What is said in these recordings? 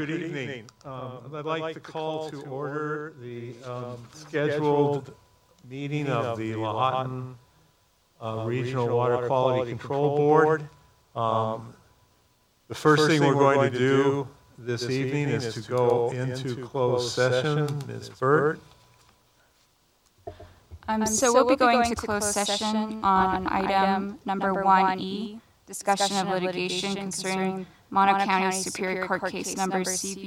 Good evening. I'd like to call to order the scheduled meeting of the Lahontan Regional Water Quality Control Board. The first thing we're going to do this evening is to go into closed session. Ms. Burt? So we'll be going to closed session on item number 1E, discussion of litigation concerning Mono County Superior Court case number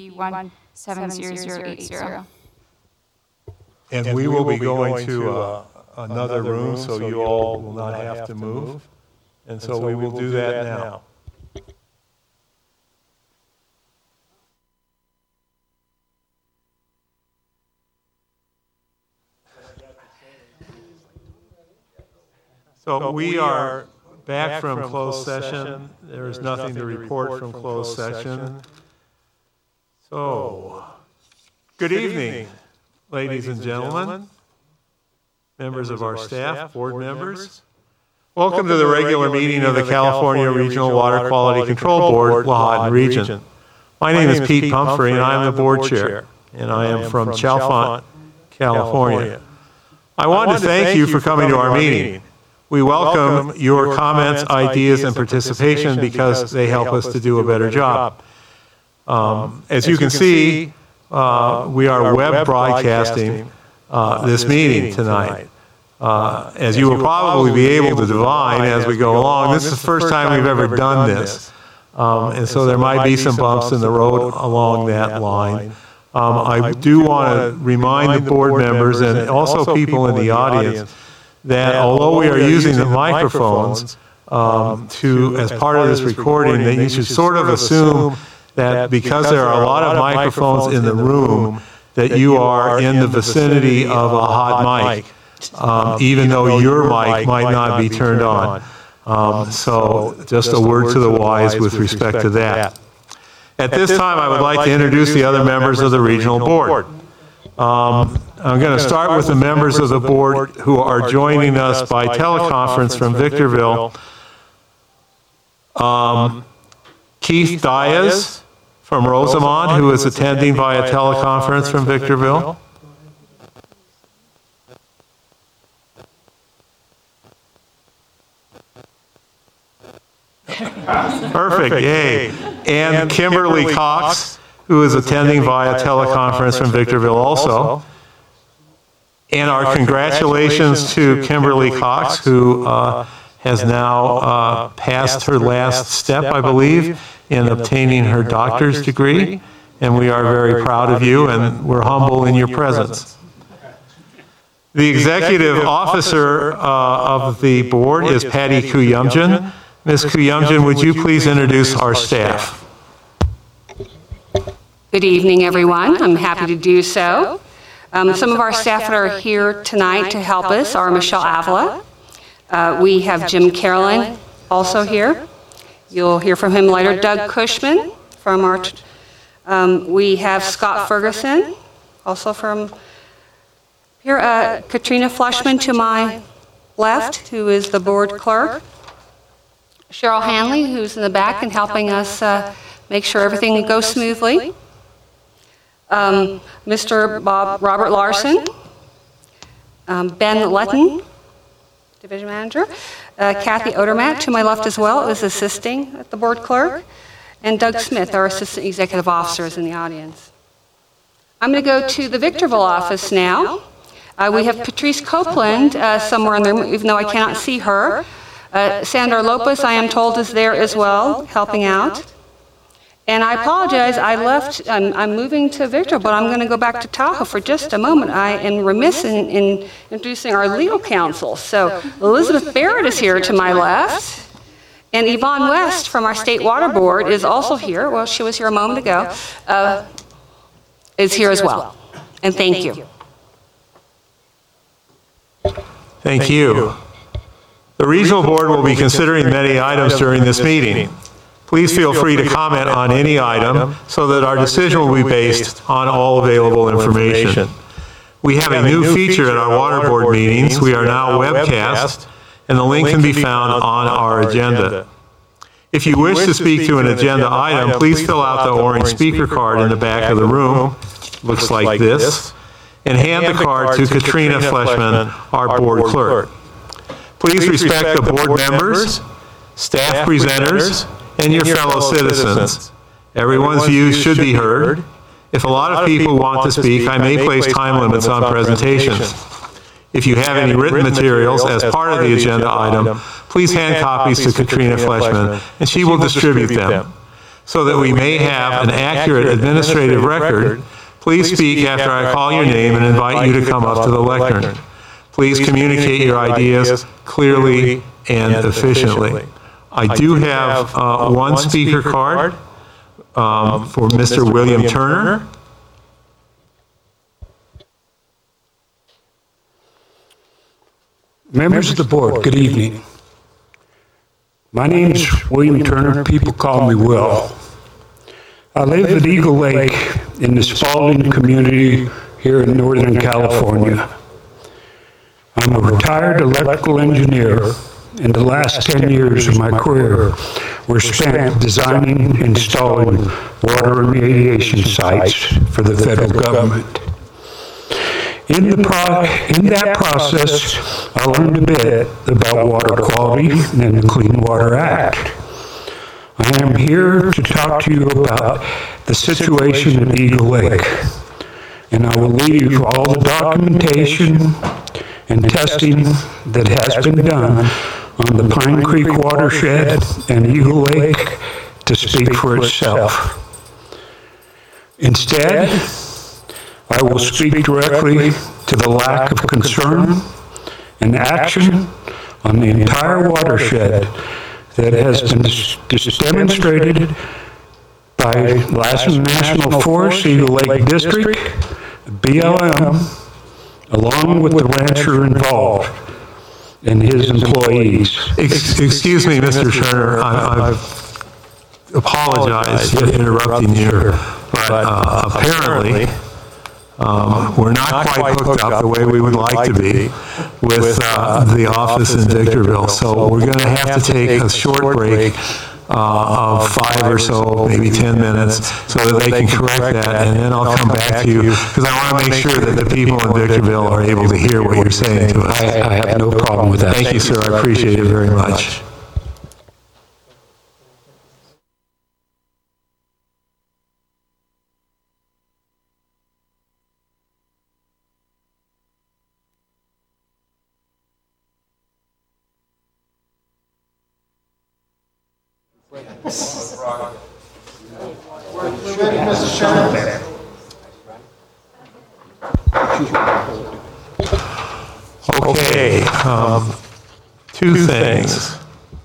CB170080. And we will be going to another room, so you all will not have to move. And so we will do that now. So we are back from closed session. There is nothing to report from closed session. So, good evening, ladies and gentlemen, members of our staff, board members. Welcome to the regular meeting of the California Regional Water Quality Control Board, Lahontan Region. My name is Pete Pumphrey, and I am the board chair, and I am from Chalfont, California. I want to thank you for coming to our meeting. We welcome your comments, ideas, and participation because they help us to do a better job. As you can see, we are web broadcasting this meeting tonight. As you will probably be able to divine as we go along, this is the first time we've ever done this. And so there might be some bumps in the road along that line. I do want to remind the board members and also people in the audience that although we are using the microphones as part of this recording, that you should sort of assume that because there are a lot of microphones in the room, that you are in the vicinity of a hot mic, even though your mic might not be turned on. So just a word to the wise with respect to that. At this time, I would like to introduce the other members of the regional board. I'm going to start with the members of the board who are joining us by teleconference from Victorville. Keith Diaz from Rosamond, who is attending via teleconference from Victorville. Perfect, yay. And Kimberly Cox, who is attending via teleconference from Victorville also. And our congratulations to Kimberly Cox, who has now passed her last step, I believe, in obtaining her doctor's degree. And we are very proud of you, and we're humble in your presence. The executive officer of the board is Patty Kuyumjan. Ms. Kuyumjan, would you please introduce our staff? Good evening, everyone. I'm happy to do so. Some of our staff that are here tonight to help us are Michelle Avila. We have Jim Carolyn also here. You'll hear from him later. Doug Cushman from our. We have Scott Ferguson, also from here. Katrina Flushman to my left, who is the board clerk. Cheryl Hanley, who's in the back and helping us make sure everything goes smoothly. Mr. Robert Larson, Ben Letton, Division Manager, Kathy Odermatt to my left as well is assisting at the board clerk, and Doug Smith, our Assistant Executive Officer, is in the audience. I'm going to go to the Victorville office now. We have Patrice Copeland somewhere in there, even though I cannot see her. Sandra Lopez, I am told, is there as well, helping out. And I apologize, I'm moving to Victorville, but I'm going to go back to Tahoe for just a moment. I am remiss in introducing our legal counsel. So Elizabeth Barrett is here to my left, and Yvonne West from our State Water Board is also here. Well, she was here a moment ago, is here as well. And thank you. Thank you. The regional board will be considering many items during this meeting. Please feel free to comment on any item so that our decision will be based on all available information. We have a new feature at our water board meetings. We are now webcast, and the link can be found on our agenda. If you wish to speak to an agenda item, please fill out the orange speaker card in the back of the room, looks like this, and hand the card to Katrina Fleshman, our board clerk. Please respect the board members, staff presenters, and your fellow citizens. Everyone's views should be heard. If a lot of people want to speak, I may place time limits on presentations. If you have any written materials as part of the agenda item, please hand copies to Katrina Fleshman, and she will distribute them. So that we may have an accurate administrative record, please speak after I call your name and invite you to come up to the lectern. Please communicate your ideas clearly and efficiently. I do have one speaker card for Mr. William Turner. Members of the board, good evening. My name is William Turner. People call me Will. I live at Eagle Lake in the Spalding community here in Northern California. I'm a retired electrical engineer, and the last 10 years of my career were spent designing and installing water remediation sites for the federal government. In that process, I learned a bit about water quality and the Clean Water Act. I am here to talk to you about the situation at Eagle Lake, and I will leave all the documentation and testing that has been done on the Pine Creek watershed and Eagle Lake to speak for itself. Instead, I will speak directly to the lack of concern and action on the entire watershed that has been demonstrated by Lassen National Forest, Eagle Lake District, BLM, along with the rancher involved and his employees. Excuse me, Mr. Turner, I apologize for interrupting you, but apparently we're not quite hooked up the way we would like to be with the office in Victorville. So we're going to have to take a short break of 5 or so, maybe 10 minutes, so that they can correct that, and then I'll come back to you, because I want to make sure that the people in Victorville are able to hear what you're saying to us. I have no problem with that. Thank you, sir. I appreciate it very much. Okay, two things.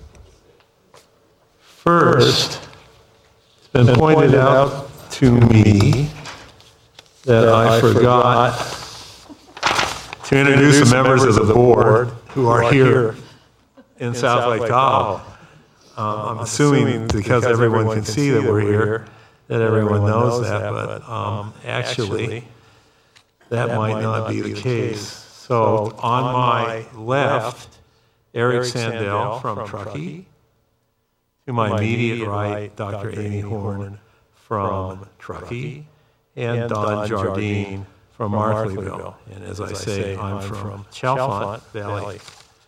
First, it's been pointed out to me that I forgot to introduce the members of the board who are here in South Lake Tahoe. I'm assuming because everyone can see that we're here, that everyone knows that, but actually, that might not be the case. So on my left, Eric Sandell from Truckee. To my immediate right, Dr. Amy Horn from Truckee, and Don Jardine from Markleyville. And as I say, I'm from Chalfont Valley.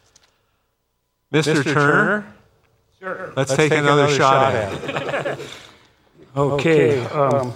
Mr. Turner? Sure. Let's take another shot at it. Okay. I'll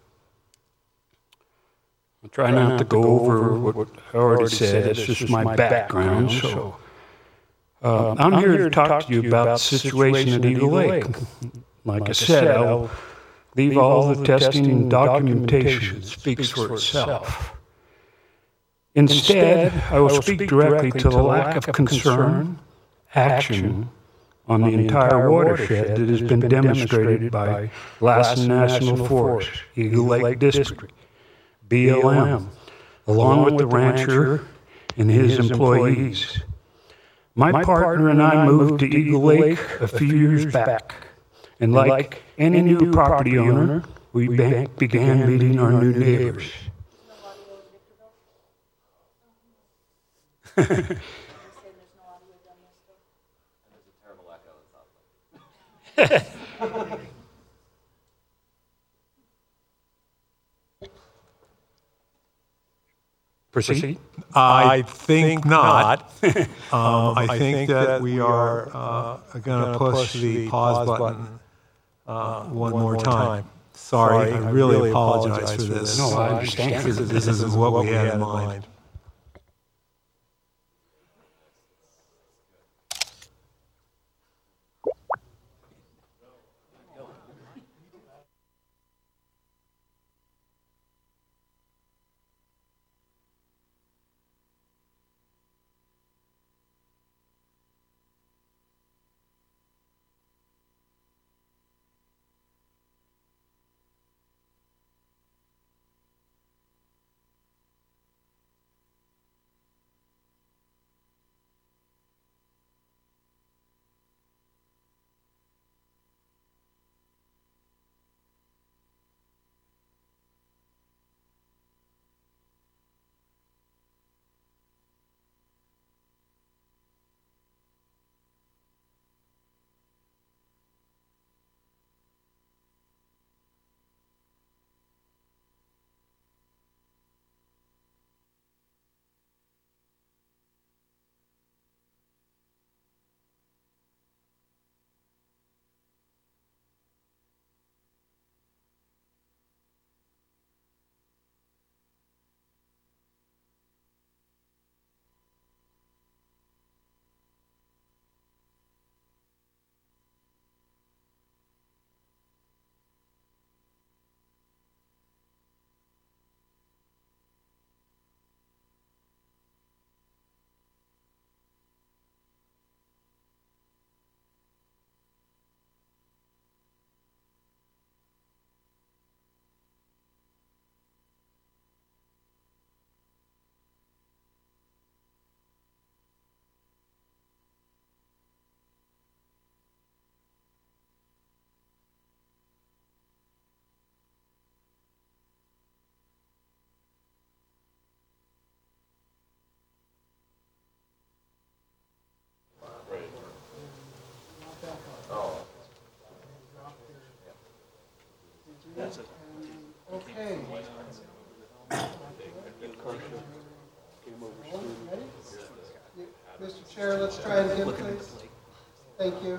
try not to go over what I already said. It's just my background. So I'm here to talk to you about the situation at Eagle Lake. Like I said, I'll leave all the testing and documentation that speaks for itself. Instead, I will speak directly to the lack of concern, action, on the entire watershed that has been demonstrated by Lassen National Forest, Eagle Lake District, BLM, along with the rancher and his employees. My partner and I moved to Eagle Lake a few years back, and like any new property owner, we began meeting our new neighbors. Proceed? I think not. I think that we are going to push the pause button one more time. Sorry, I really apologize for this. No, I understand. This isn't what we had in mind. Okay. Mr. Chair, let's try it again, please. Thank you.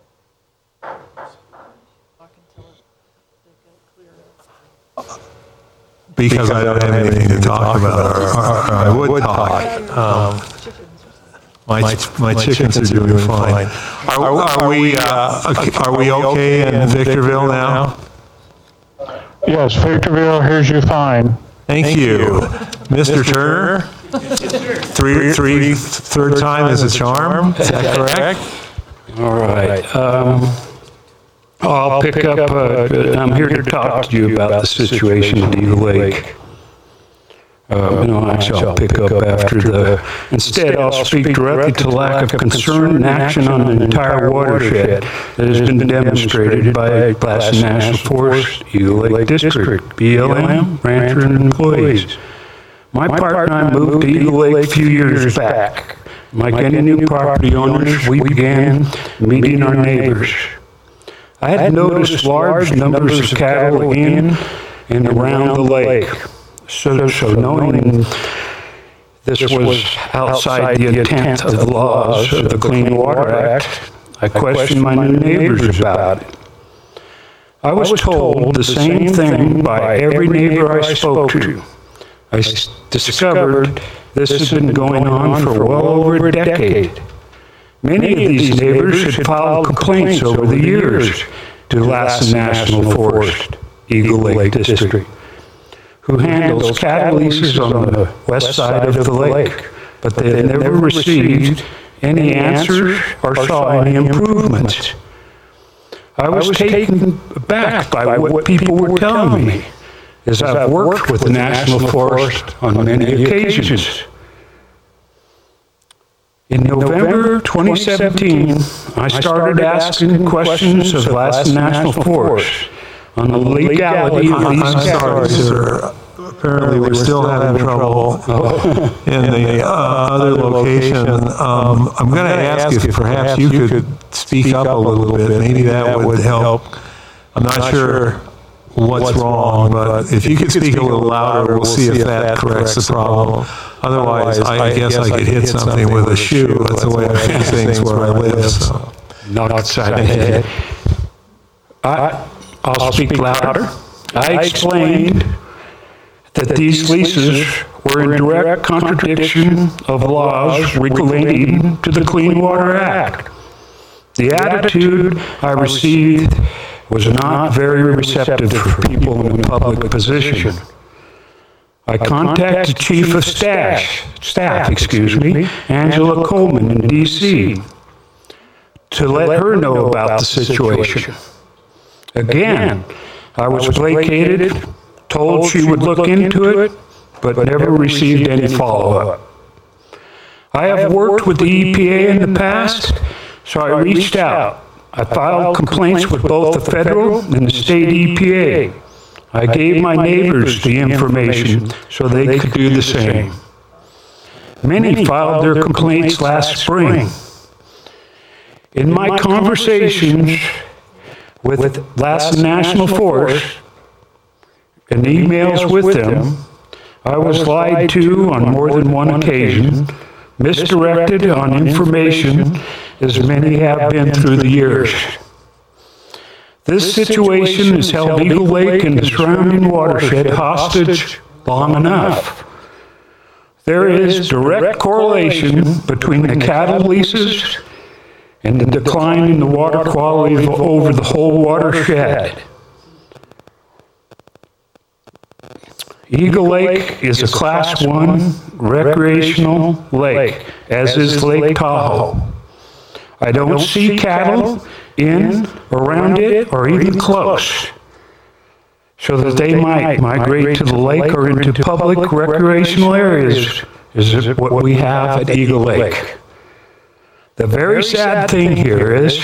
Because I don't have anything to talk about, or I would talk. My chickens are doing fine. Are we okay in Victorville now? Yes, Victorville hears you fine. Thank you. Mr. Turner? Third time is a charm, is that correct? All right. I'll pick up, I'm here to talk to you about the situation at Eagle Lake. Actually, I'll pick up after instead I'll speak directly to lack of concern and action on the entire watershed that has been demonstrated by Glassy National Forest, Eagle Lake District, BLM, rancher, and employees. My partner and I moved to Eagle Lake a few years back. Like any new property owners, we began meeting our neighbors. I had noticed large numbers of cattle in and around the lake. So knowing this was outside the intent of the laws of the Clean Water Act, I questioned my new neighbors about it. I was told the same thing by every neighbor I spoke to. I discovered this has been going on for well over a decade. Many of these neighbors had filed complaints over the years to Lassen National Forest, Eagle Lake District, who handles cattle leases on the west side of the lake, but they had never received any answers or saw any improvements. I was taken aback by what people were telling me, as I've worked with the National Forest on many occasions. In November 2017, I started asking questions of Lassen National Forest on the legality of these I'm sorry, cattle. sir. apparently we're still having trouble in the other location. I'm going to ask if perhaps you could speak up a little bit. Maybe that would help. I'm not sure what's wrong, but if you could speak a little louder, we'll see if that corrects the problem. Otherwise, I guess I could hit something with a shoe. That's the way I do things where I live. So. Not outside the head. I'll speak louder. I explained that these leases were in direct contradiction of laws relating to the Clean Water Act. The attitude I received was not very receptive for people in a public position. I contacted Chief of Staff, Angela Coleman in D.C., to let her know about the situation. Again, I was placated, told she would look into it, but never received any follow-up. I have worked with the EPA in the past, so I reached out. I filed complaints with both the federal and the state EPA. I gave my neighbors the information so they could do the same. Many filed their complaints last spring. In my conversations with Lassen National Forest and emails with them, I was lied to on more than one occasion, misdirected on information, as many have been through the years. This situation has held Eagle Lake and the surrounding watershed hostage long enough. There is direct correlation between the cattle leases and the decline in the water quality over the whole watershed. Eagle Lake is a Class 1 recreational lake, as is Lake Tahoe. I don't see cattle in, around it, or even close, so that they might migrate to the lake or into public recreational areas, is what we have at Eagle Lake. The very sad thing here is,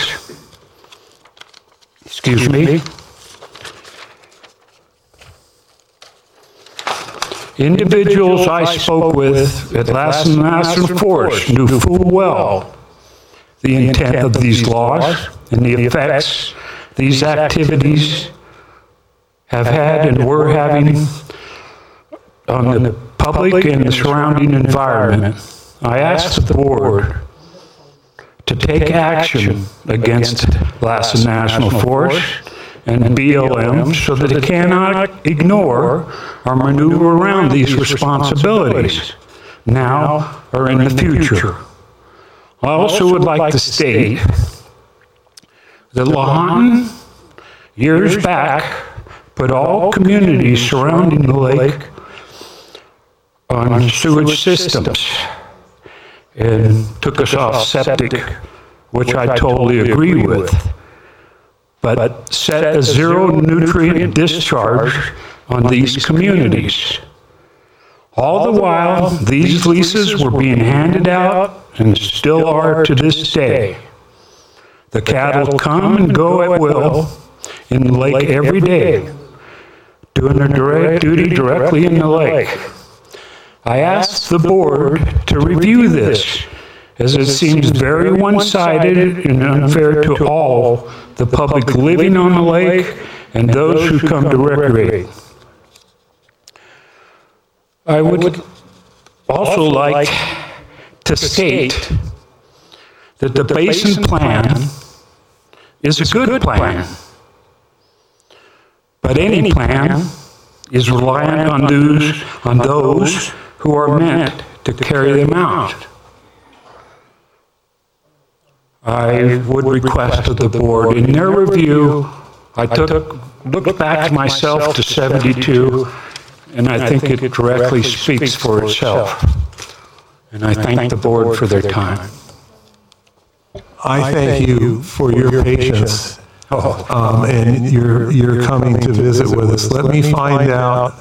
individuals I spoke with at Lassen National Forest knew full well the intent of these laws and the effects these activities have had and were having on the public and the surrounding environment. I asked the board to take action against Lassen National Forest and BLM so that it cannot ignore or maneuver around these responsibilities now or in the future. I also would like to state that Lahontan, years back, put all communities surrounding the lake on sewage systems and took us off septic, which I totally agree with, but set a zero nutrient discharge on these communities. All the while, these leases were being handed out and still are to this day. The cattle come and go at will in the lake every day, doing their direct duty directly in the lake. I asked the board to review this, as it seems very one-sided and unfair to all the public living on the lake and those who come to recreate. I would also like to state that the basin plan is a good plan, but any plan is reliant on those who are meant to carry them out. I would request of the board, in their review, I looked back myself to 72, and I think it directly speaks for itself. And I thank the board for their time. I thank you for your patience and your coming to visit with us. Let me find out.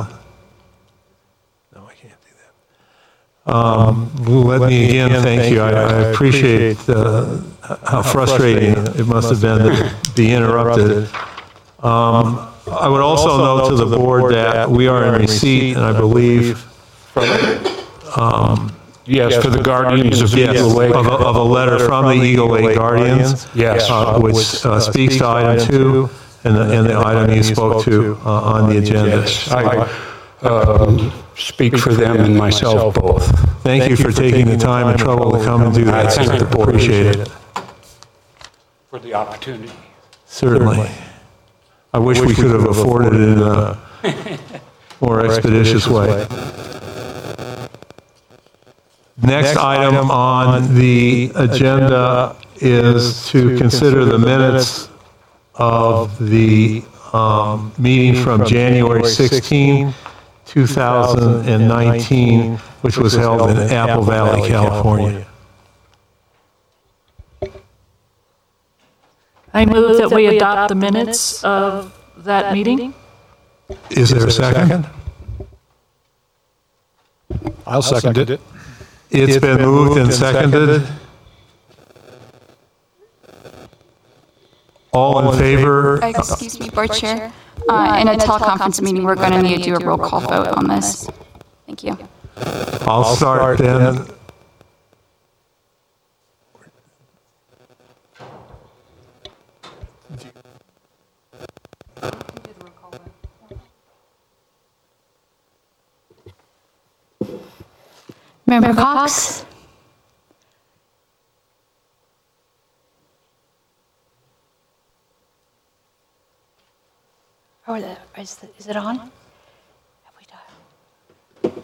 No, I can't do that. Let me again thank you. I appreciate how frustrating it must have been to be interrupted. I would also note to the board that we are in receipt, and I believe, Yes, for the Guardians of yes, Eagle Lake. of a letter from the Eagle Lake Guardians. Yes. Which speaks to item 2 and the item you spoke to on the agenda. Yes, I speak for them and myself both. Thank you for taking the time and trouble to come and do that. Thank the board. Appreciate it. For the opportunity. Certainly. I wish we could have afforded it in a more expeditious way. Next item on the agenda is to consider the minutes of the meeting from January 16, 2019, which was held in Apple Valley, California. I move that we adopt the minutes of that meeting. Is there a second? I'll second it. It's been moved and seconded. All in favor? Excuse me, Board Chair. In a teleconference meeting, we're going to need to do a roll call vote on this. Thank you. I'll start then. Member Cox? Is it on? Have we dialed?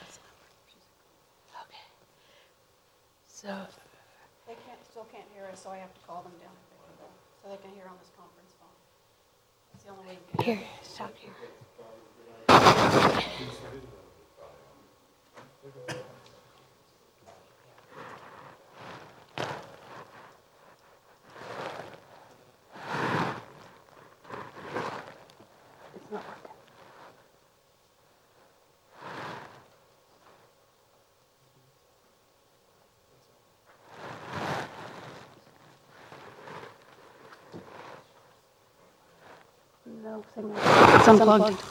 Okay. So. They still can't hear us, so I have to call them down so they can hear on this conference phone. It's the only way you can hear. Here, stop here. No signal. It's unplugged.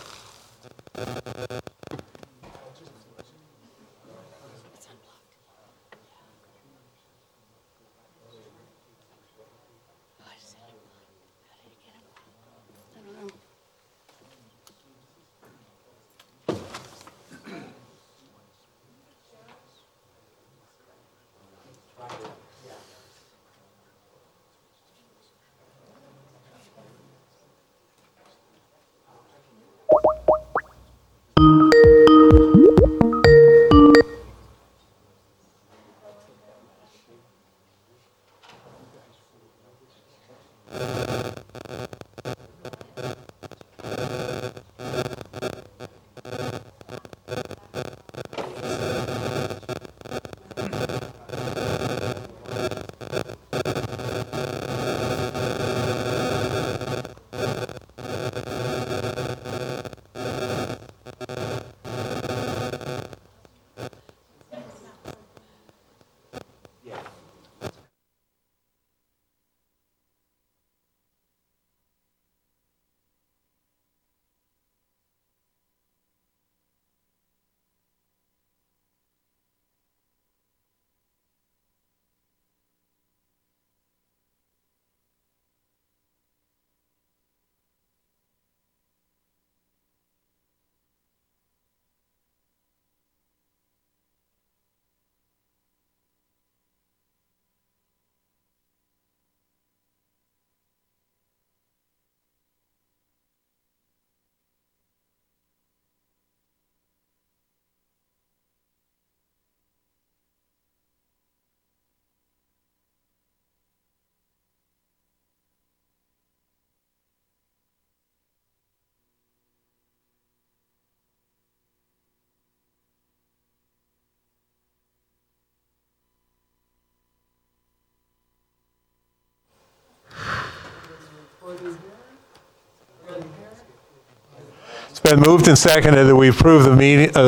It's been moved and seconded that we approve the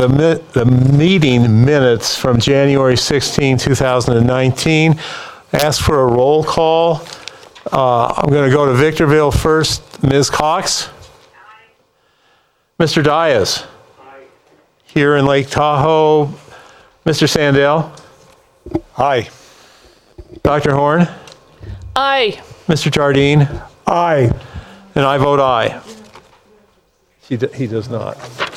meeting minutes from January 16, 2019. Ask for a roll call. I'm going to go to Victorville first. Ms. Cox? Mr. Dias? Here in Lake Tahoe, Mr. Sandell? Aye. Dr. Horn? Aye. Mr. Jardine? Aye. And I vote aye. He does not.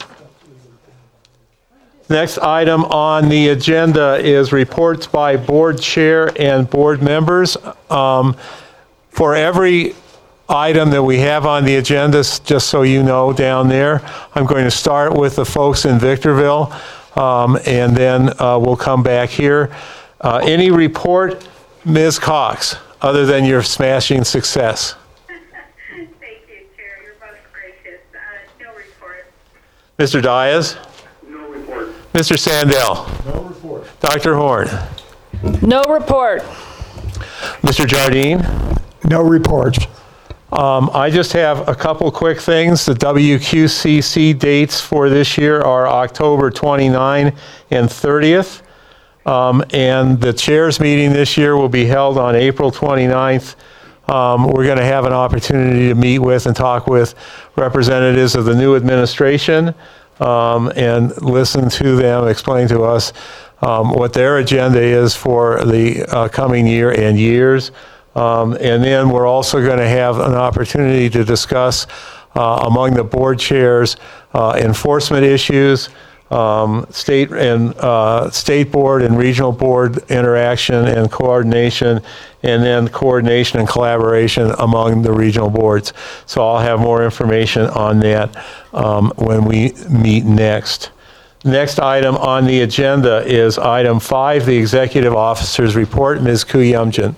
Next item on the agenda is reports by board chair and board members. For every item that we have on the agenda, just so you know down there, I'm going to start with the folks in Victorville, and then we'll come back here. Any report, Ms. Cox, other than your smashing success? Thank you, Chair. You're both gracious. No report. Mr. Dias? No report. Mr. Sandell? No report. Dr. Horn? No report. Mr. Jardine? No reports. I just have a couple quick things. The WQCC dates for this year are October 29 and 30th. And the chairs meeting this year will be held on April 29th. We're going to have an opportunity to meet with and talk with representatives of the new administration and listen to them explain to us what their agenda is for the coming year and years. And then we're also going to have an opportunity to discuss among the board chairs enforcement issues, state board and regional board interaction and coordination, and then coordination and collaboration among the regional boards. So I'll have more information on that when we meet next. Next item on the agenda is item 5, the executive officer's report. Ms. Kuyumjan.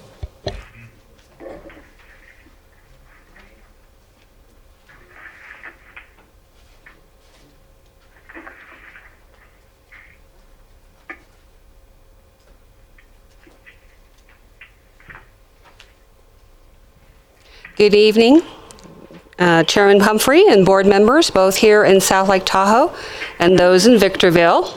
Good evening, Chairman Humphrey and board members, both here in South Lake Tahoe and those in Victorville.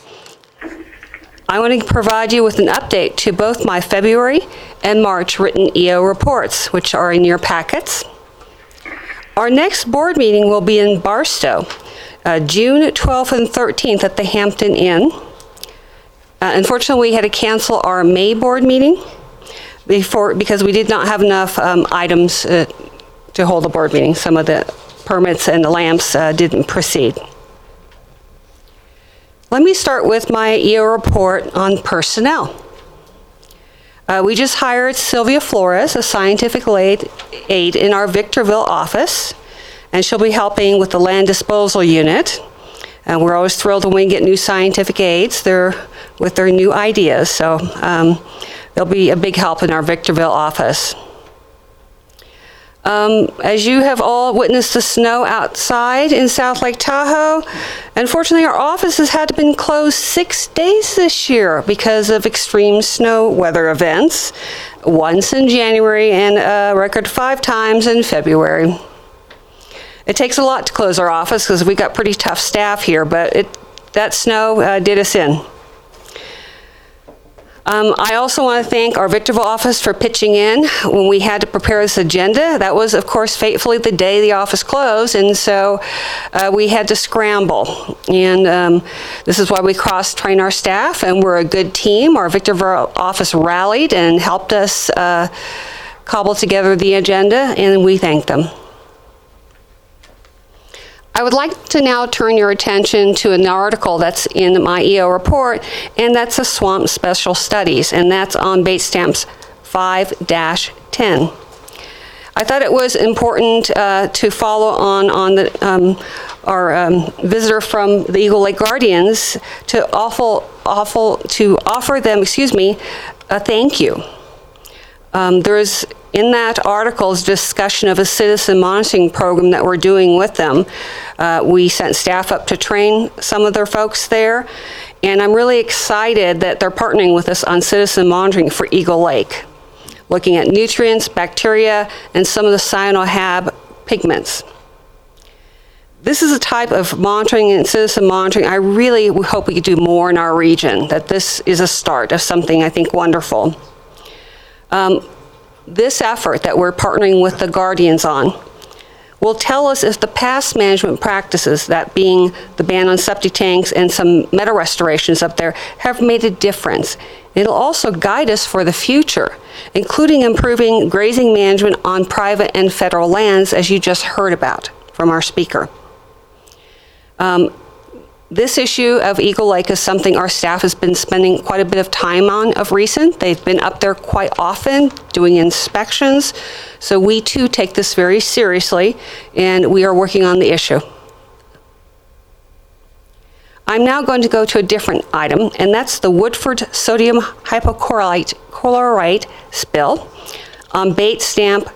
I want to provide you with an update to both my February and March written EO reports, which are in your packets. Our next board meeting will be in Barstow, June 12th and 13th at the Hampton Inn. Unfortunately, we had to cancel our May board meeting because we did not have enough items to hold a board meeting. Some of the permits and the lamps didn't proceed. Let me start with my EO report on personnel. We just hired Sylvia Flores, a scientific aide in our Victorville office, and she'll be helping with the land disposal unit. And we're always thrilled when we get new scientific aides with their new ideas. So they'll be a big help in our Victorville office. As you have all witnessed the snow outside in South Lake Tahoe, unfortunately our office has had to been closed 6 days this year because of extreme snow weather events, once in January and a record 5 times in February. It takes a lot to close our office because we've got pretty tough staff here, but that snow did us in. I also want to thank our Victorville office for pitching in when we had to prepare this agenda. That was, of course, fatefully the day the office closed, and so we had to scramble. And this is why we cross-train our staff, and we're a good team. Our Victorville office rallied and helped us cobble together the agenda, and we thank them. I would like to now turn your attention to an article that's in my EO report, and that's the Swamp Special Studies, and that's on Base Stamps 5-10. I thought it was important to follow on the, our visitor from the Eagle Lake Guardians to offer them, a thank you. There's in that article is discussion of a citizen monitoring program that we're doing with them. We sent staff up to train some of their folks there, and I'm really excited that they're partnering with us on citizen monitoring for Eagle Lake, looking at nutrients, bacteria, and some of the cyanohab pigments. This is a type of monitoring and citizen monitoring I really hope we could do more in our region, that this is a start of something I think wonderful. This effort that we're partnering with the Guardians on will tell us if the past management practices, that being the ban on septic tanks and some meadow restorations up there, have made a difference. It'll also guide us for the future, including improving grazing management on private and federal lands, as you just heard about from our speaker. This issue of Eagle Lake is something our staff has been spending quite a bit of time on of recent. They've been up there quite often doing inspections. So we too take this very seriously, and we are working on the issue. I'm now going to go to a different item, and that's the Woodford sodium hypochlorite spill on Bait Stamp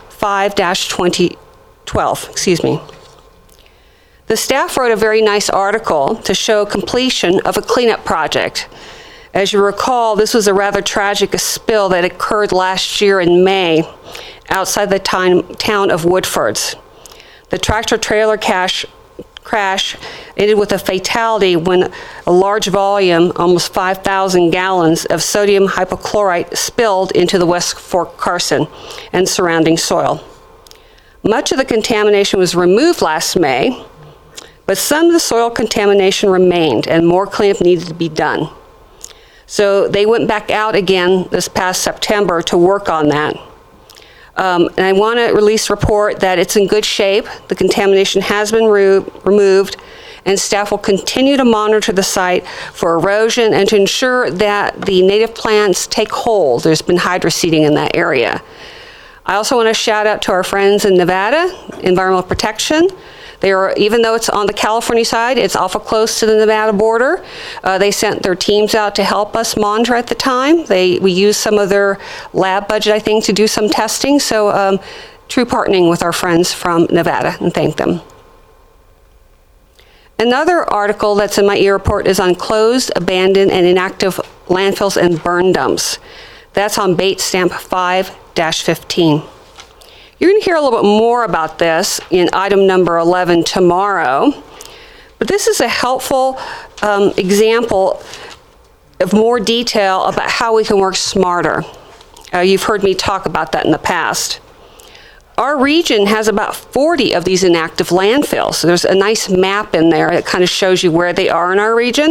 5-2012, excuse me. The staff wrote a very nice article to show completion of a cleanup project. As you recall, this was a rather tragic spill that occurred last year in May outside the town of Woodfords. The tractor-trailer crash ended with a fatality when a large volume, almost 5,000 gallons, of sodium hypochlorite spilled into the West Fork Carson and surrounding soil. Much of the contamination was removed last May, but some of the soil contamination remained and more cleanup needed to be done. So they went back out again this past September to work on that. And I want to release a report that it's in good shape. The contamination has been removed, and staff will continue to monitor the site for erosion and to ensure that the native plants take hold. There's been hydroseeding in that area. I also want to shout out to our friends in Nevada, Environmental Protection. They are, even though it's on the California side, it's awful close to the Nevada border. They sent their teams out to help us monitor at the time. We used some of their lab budget, I think, to do some testing. So true partnering with our friends from Nevada, and thank them. Another article that's in my e-report is on closed, abandoned, and inactive landfills and burn dumps. That's on Bait Stamp 5-15. You're going to hear a little bit more about this in item number 11 tomorrow, but this is a helpful example of more detail about how we can work smarter. You've heard me talk about that in the past. Our region has about 40 of these inactive landfills, so there's a nice map in there that kind of shows you where they are in our region.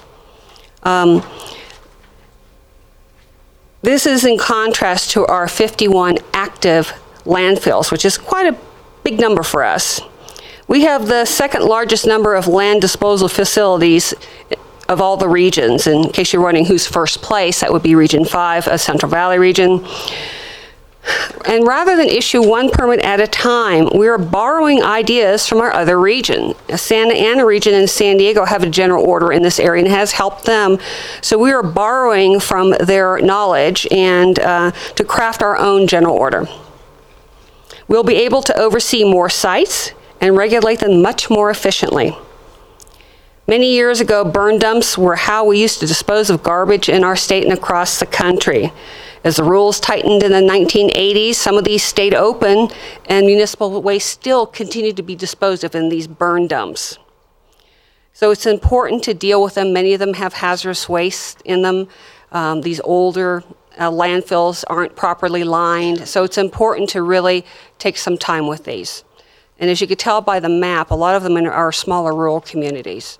This is in contrast to our 51 active landfills, which is quite a big number for us. We have the second largest number of land disposal facilities of all the regions. In case you're wondering who's first place, that would be Region 5, a Central Valley region. And rather than issue one permit at a time, we are borrowing ideas from our other region. Santa Ana region and San Diego have a general order in this area and has helped them. So we are borrowing from their knowledge and to craft our own general order. We'll be able to oversee more sites and regulate them much more efficiently. Many years ago, burn dumps were how we used to dispose of garbage in our state and across the country. As the rules tightened in the 1980s, some of these stayed open, and municipal waste still continued to be disposed of in these burn dumps. So it's important to deal with them. Many of them have hazardous waste in them. These older landfills aren't properly lined, so it's important to really take some time with these. And as you could tell by the map, a lot of them are smaller rural communities.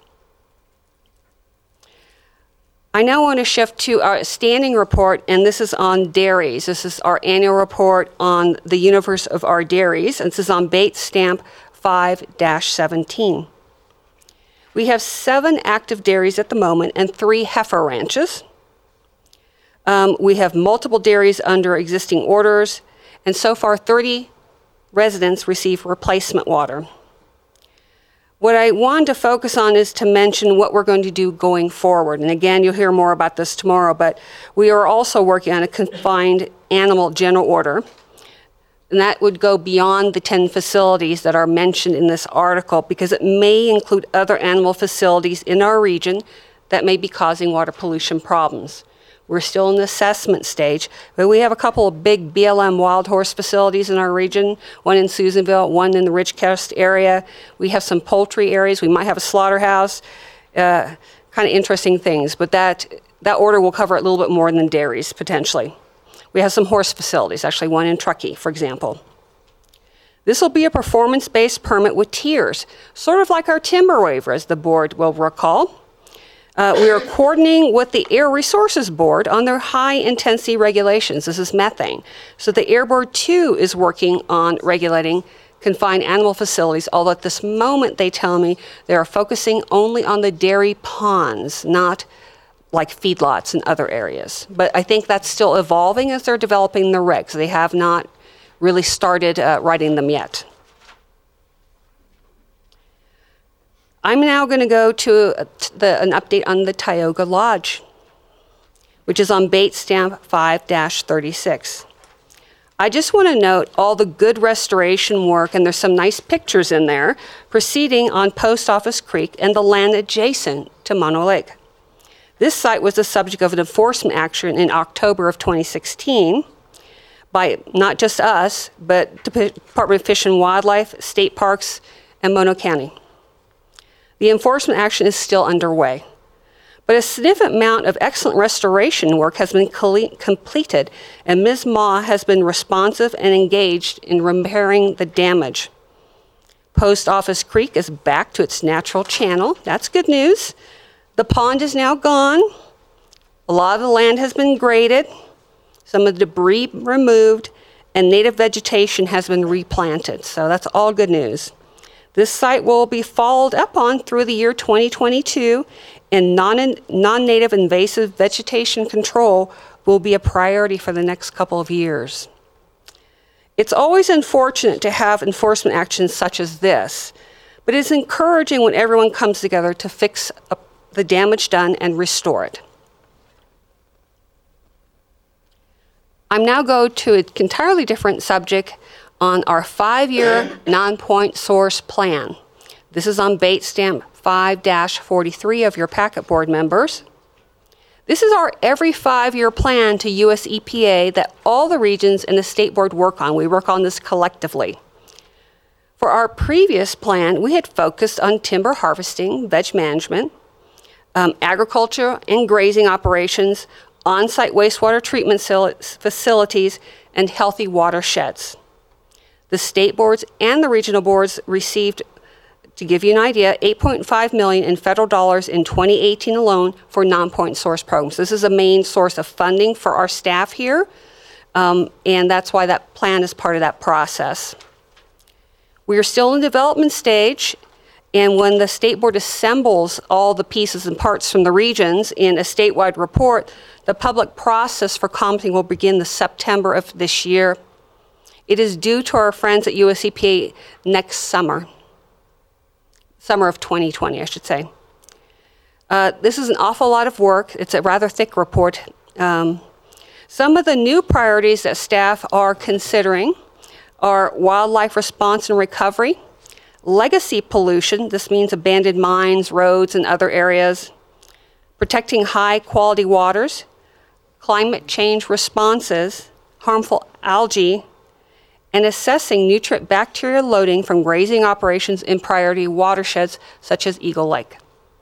I now want to shift to our standing report, and this is on dairies. This is our annual report on the universe of our dairies, and this is on Bait Stamp 5-17. We have 7 active dairies at the moment and 3 heifer ranches. We have multiple dairies under existing orders, and so far 30 residents receive replacement water. What I wanted to focus on is to mention what we're going to do going forward. And again, you'll hear more about this tomorrow, but we are also working on a confined animal general order. And that would go beyond the 10 facilities that are mentioned in this article, because it may include other animal facilities in our region that may be causing water pollution problems. We're still in the assessment stage, but we have a couple of big BLM wild horse facilities in our region, one in Susanville, one in the Ridgecrest area. We have some poultry areas. We might have a slaughterhouse, kind of interesting things, but that order will cover a little bit more than dairies, potentially. We have some horse facilities, actually one in Truckee, for example. This will be a performance-based permit with tiers, sort of like our timber waiver, as the board will recall. We are coordinating with the Air Resources Board on their high-intensity regulations. This is methane. So the Air Board, too, is working on regulating confined animal facilities, although at this moment they tell me they are focusing only on the dairy ponds, not like feedlots and other areas. But I think that's still evolving as they're developing the regs. They have not really started writing them yet. I'm now going to go to an update on the Tioga Lodge, which is on Bait Stamp 5-36. I just want to note all the good restoration work, and there's some nice pictures in there, proceeding on Post Office Creek and the land adjacent to Mono Lake. This site was the subject of an enforcement action in October of 2016 by not just us, but the Department of Fish and Wildlife, state parks, and Mono County. The enforcement action is still underway, but a significant amount of excellent restoration work has been completed, and Ms. Ma has been responsive and engaged in repairing the damage. Post Office Creek is back to its natural channel. That's good news. The pond is now gone. A lot of the land has been graded, some of the debris removed, and native vegetation has been replanted. So that's all good news. This site will be followed up on through the year 2022, and non-native invasive vegetation control will be a priority for the next couple of years. It's always unfortunate to have enforcement actions such as this, but it's encouraging when everyone comes together to fix the damage done and restore it. I'm now going to an entirely different subject on our 5-year non-point source plan. This is on Bait Stamp 5-43 of your packet, board members. This is our every 5-year plan to US EPA that all the regions and the state board work on. We work on this collectively. For our previous plan, we had focused on timber harvesting, veg management, agriculture and grazing operations, on-site wastewater treatment facilities, and healthy watersheds. The state boards and the regional boards received, to give you an idea, $8.5 million in federal dollars in 2018 alone for non-point source programs. This is a main source of funding for our staff here, and that's why that plan is part of that process. We are still in the development stage, and when the state board assembles all the pieces and parts from the regions in a statewide report, the public process for commenting will begin the September of this year. It is due to our friends at US EPA next summer of 2020, I should say. This is an awful lot of work. It's a rather thick report. Some of the new priorities that staff are considering are wildlife response and recovery, legacy pollution, this means abandoned mines, roads, and other areas, protecting high-quality waters, climate change responses, harmful algae, and assessing nutrient bacterial loading from grazing operations in priority watersheds such as Eagle Lake.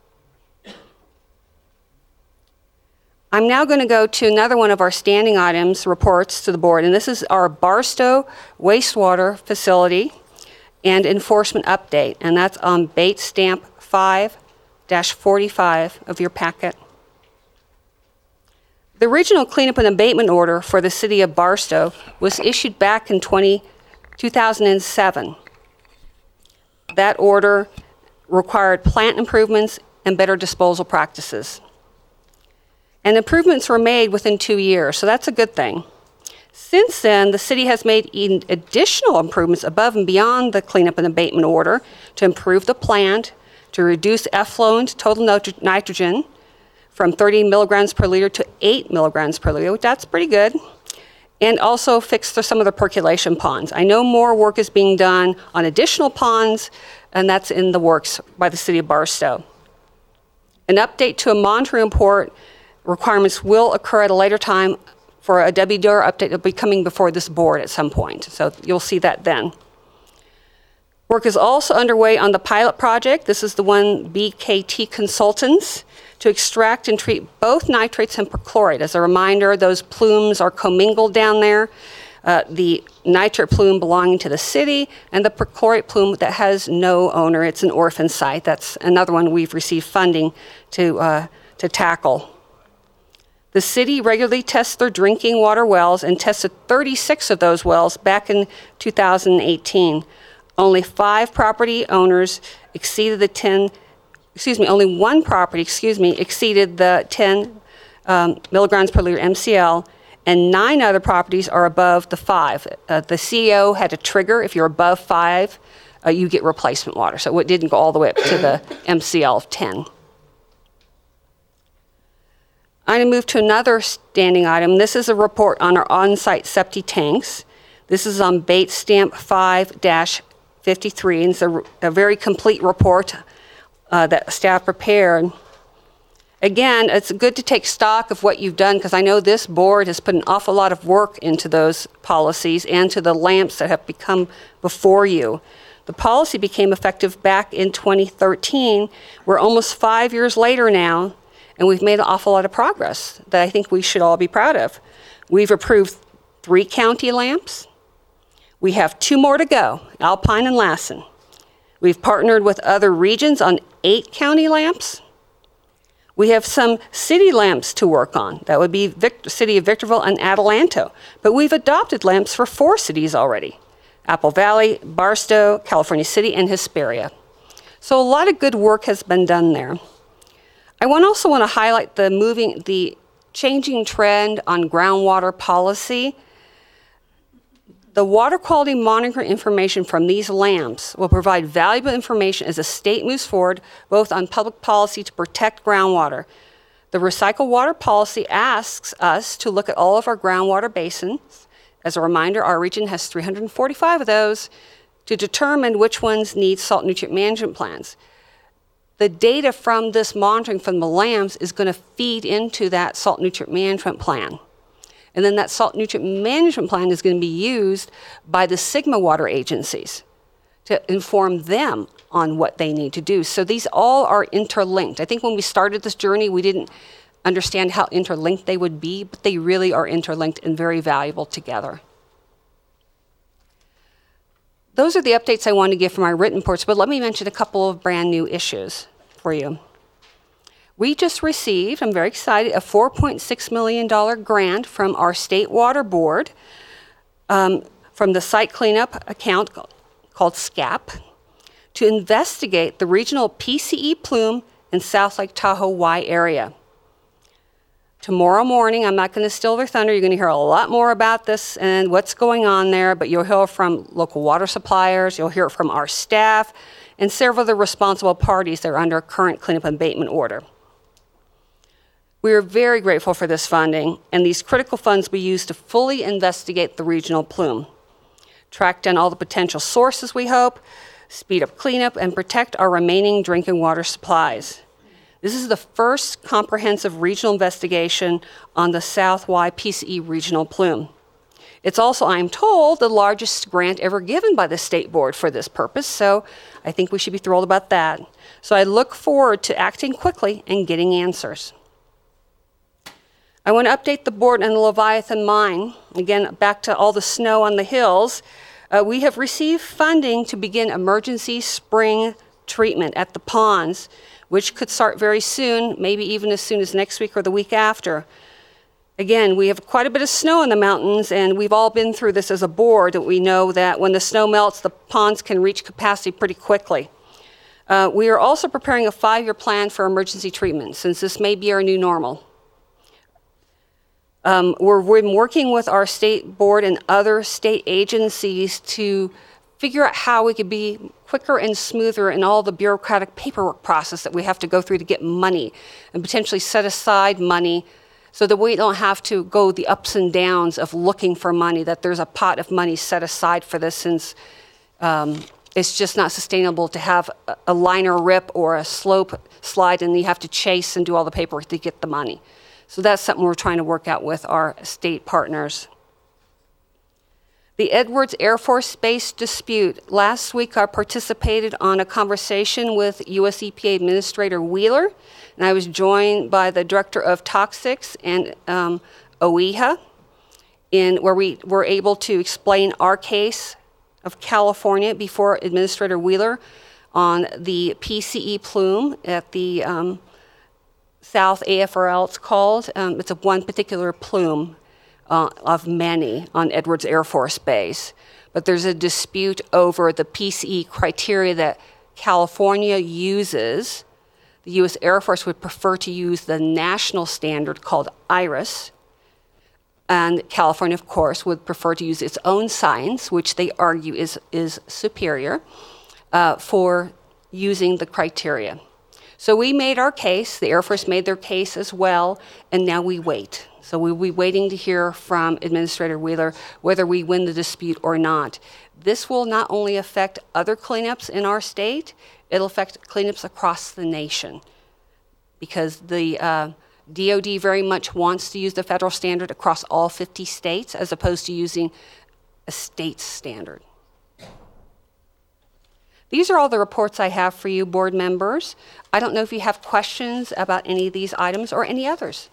I'm now going to go to another one of our standing items reports to the board, and this is our Barstow wastewater facility and enforcement update, and that's on Bait Stamp 5-45 of your packet. The original cleanup and abatement order for the city of Barstow was issued back in 2007. That order required plant improvements and better disposal practices. And improvements were made within 2 years, so that's a good thing. Since then, the city has made additional improvements above and beyond the cleanup and abatement order to improve the plant, to reduce effluent total nitrogen from 30 milligrams per liter to 8 milligrams per liter. That's pretty good. And also fix some of the percolation ponds. I know more work is being done on additional ponds, and that's in the works by the city of Barstow. An update to a monitoring report requirements will occur at a later time for a WDR update that will be coming before this board at some point. So you'll see that then. Work is also underway on the pilot project. This is the one BKT Consultants to extract and treat both nitrates and perchlorate. As a reminder, those plumes are commingled down there. the nitrate plume belonging to the city, and the perchlorate plume that has no owner. It's an orphan site. That's another one we've received funding to tackle. The city regularly tests their drinking water wells and tested 36 of those wells back in 2018. Only 5 property owners exceeded the 10, only one property, exceeded the 10 milligrams per liter MCL, and 9 other properties are above the 5. The CEO had a trigger. If you're above 5, you get replacement water. So it didn't go all the way up to the MCL of 10. I'm going to move to another standing item. This is a report on our on-site septic tanks. This is on Bates Stamp 5-53, and it's a very complete report that staff prepared. Again, it's good to take stock of what you've done, because I know this board has put an awful lot of work into those policies and to the lamps that have become before you. The policy became effective back in 2013. We're almost 5 years later now, and we've made an awful lot of progress that I think we should all be proud of. We've approved 3 county lamps. We have 2 more to go, Alpine and Lassen. We've partnered with other regions on 8 county lamps. We have some city lamps to work on. That would be City of Victorville and Adelanto. But we've adopted lamps for 4 cities already: Apple Valley, Barstow, California City, and Hesperia. So a lot of good work has been done there. I also want to highlight the changing trend on groundwater policy. The water quality monitoring information from these lamps will provide valuable information as the state moves forward, both on public policy to protect groundwater. The recycled water policy asks us to look at all of our groundwater basins. As a reminder, our region has 345 of those, to determine which ones need salt nutrient management plans. The data from this monitoring from the lamps is going to feed into that salt nutrient management plan. And then that salt nutrient management plan is going to be used by the Sigma water agencies to inform them on what they need to do. So these all are interlinked. I think when we started this journey, we didn't understand how interlinked they would be, but they really are interlinked and very valuable together. Those are the updates I wanted to give from our written reports, but let me mention a couple of brand new issues for you. We just received, I'm very excited, a $4.6 million grant from our State Water Board from the site cleanup account called SCAP to investigate the regional PCE plume in South Lake Tahoe Y area. Tomorrow morning, I'm not going to steal their thunder. You're going to hear a lot more about this and what's going on there, but you'll hear from local water suppliers, you'll hear from our staff, and several of the responsible parties that are under current cleanup and abatement order. We are very grateful for this funding, and these critical funds we use to fully investigate the regional plume, track down all the potential sources, we hope, speed up cleanup, and protect our remaining drinking water supplies. This is the first comprehensive regional investigation on the South Y PCE regional plume. It's also, I'm told, the largest grant ever given by the State Board for this purpose, so I think we should be thrilled about that. So I look forward to acting quickly and getting answers. I want to update the board on the Leviathan mine. Again, back to all the snow on the hills. We have received funding to begin emergency spring treatment at the ponds, which could start very soon, maybe even as soon as next week or the week after. Again, we have quite a bit of snow in the mountains, and we've all been through this as a board, that we know that when the snow melts, the ponds can reach capacity pretty quickly. We are also preparing a 5-year plan for emergency treatment, since this may be our new normal. We're working with our state board and other state agencies to figure out how we could be quicker and smoother in all the bureaucratic paperwork process that we have to go through to get money, and potentially set aside money so that we don't have to go the ups and downs of looking for money, that there's a pot of money set aside for this, since it's just not sustainable to have a liner rip or a slope slide and you have to chase and do all the paperwork to get the money. So that's something we're trying to work out with our state partners. The Edwards Air Force Base dispute. Last week I participated on a conversation with US EPA Administrator Wheeler, and I was joined by the Director of Toxics and OEHA. where we were able to explain our case of California before Administrator Wheeler on the PCE plume at the South AFRL, it's called. It's one particular plume of many on Edwards Air Force Base. But there's a dispute over the PCE criteria that California uses. The U.S. Air Force would prefer to use the national standard called IRIS. And California, of course, would prefer to use its own science, which they argue is superior, for using the criteria. So we made our case, the Air Force made their case as well, and now we wait. So we'll be waiting to hear from Administrator Wheeler whether we win the dispute or not. This will not only affect other cleanups in our state, it'll affect cleanups across the nation, because the DOD very much wants to use the federal standard across all 50 states as opposed to using a state standard. These are all the reports I have for you, board members. I don't know if you have questions about any of these items or any others.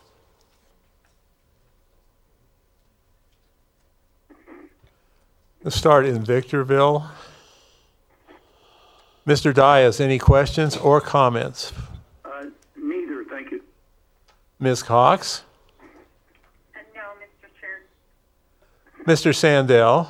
Let's start in Victorville. Mr. Dias, any questions or comments? Neither, thank you. Ms. Cox? No, Mr. Chair. Mr. Sandell?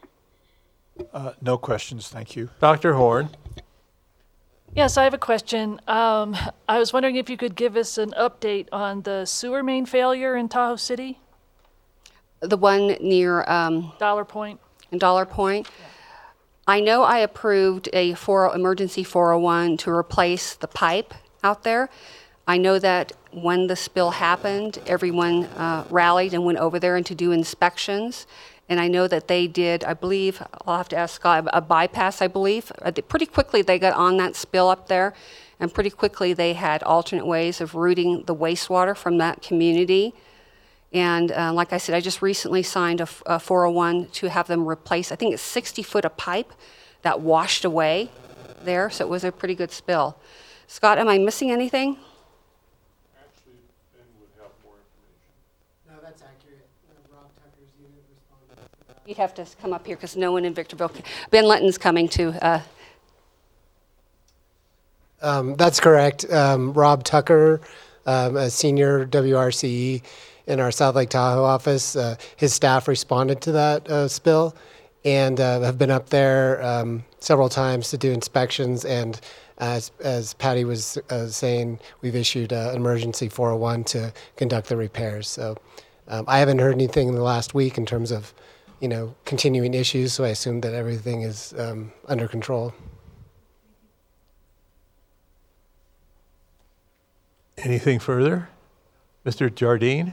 No questions, thank you. Dr. Horn? Yes, I have a question. I was wondering if you could give us an update on the sewer main failure in Tahoe City? The one near Dollar Point? in Dollar Point. Yeah. I know I approved a emergency 401 to replace the pipe out there. I know that when the spill happened, everyone rallied and went over there and to do inspections. And I know that they did, I believe, I'll have to ask Scott, a bypass, I believe. Pretty quickly they got on that spill up there, and pretty quickly they had alternate ways of routing the wastewater from that community. And like I said, I just recently signed a 401 to have them replace, I think it's 60 foot of pipe that washed away there, so it was a pretty good spill. Scott, am I missing anything? Actually, Ben would have more information. No, that's accurate. Rob Tucker's unit responded to that. You'd have to come up here because no one in Victorville can. Ben Letton's coming too. That's correct. Rob Tucker, a senior WRCE in our South Lake Tahoe office, his staff responded to that spill and have been up there several times to do inspections. And as Patty was saying, we've issued an emergency 401 to conduct the repairs. So I haven't heard anything in the last week in terms of, continuing issues. So I assume that everything is under control. Anything further? Mr. Jardine?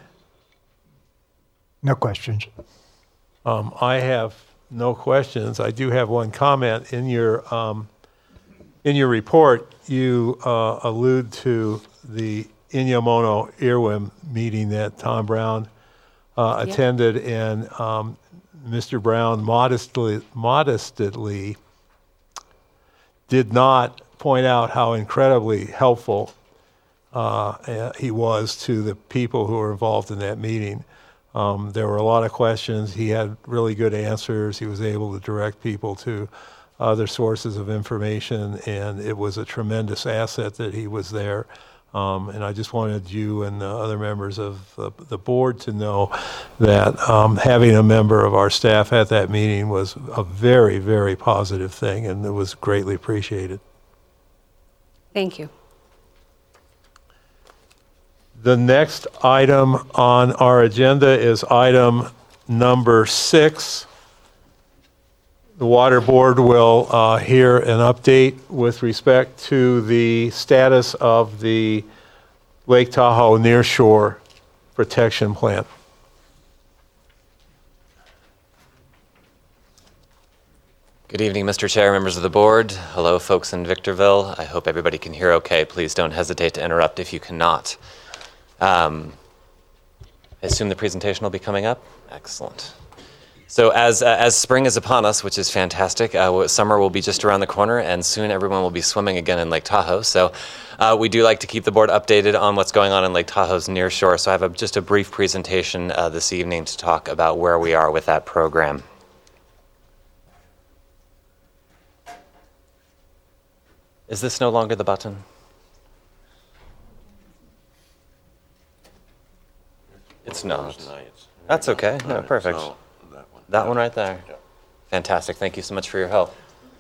No questions. I have no questions. I do have one comment. In your report, you allude to the Inyamono Irwin meeting that Tom Brown attended, and Mr. Brown modestly did not point out how incredibly helpful he was to the people who were involved in that meeting. There were a lot of questions. He had really good answers. He was able to direct people to other sources of information, and it was a tremendous asset that he was there. And I just wanted you and the other members of the board to know that having a member of our staff at that meeting was a very, very positive thing, and it was greatly appreciated. Thank you. The next item on our agenda is item number 6. The Water Board will hear an update with respect to the status of the Lake Tahoe Nearshore Protection Plan. Good evening, Mr. Chair, members of the board. Hello, folks in Victorville. I hope everybody can hear okay. Please don't hesitate to interrupt if you cannot. I assume the presentation will be coming up? Excellent. So as spring is upon us, which is fantastic, summer will be just around the corner, and soon everyone will be swimming again in Lake Tahoe. So we do like to keep the board updated on what's going on in Lake Tahoe's near shore. So I have just a brief presentation this evening to talk about where we are with that program. Is this no longer the button? It's not. That's okay. No, perfect. That one right there. Fantastic. Thank you so much for your help.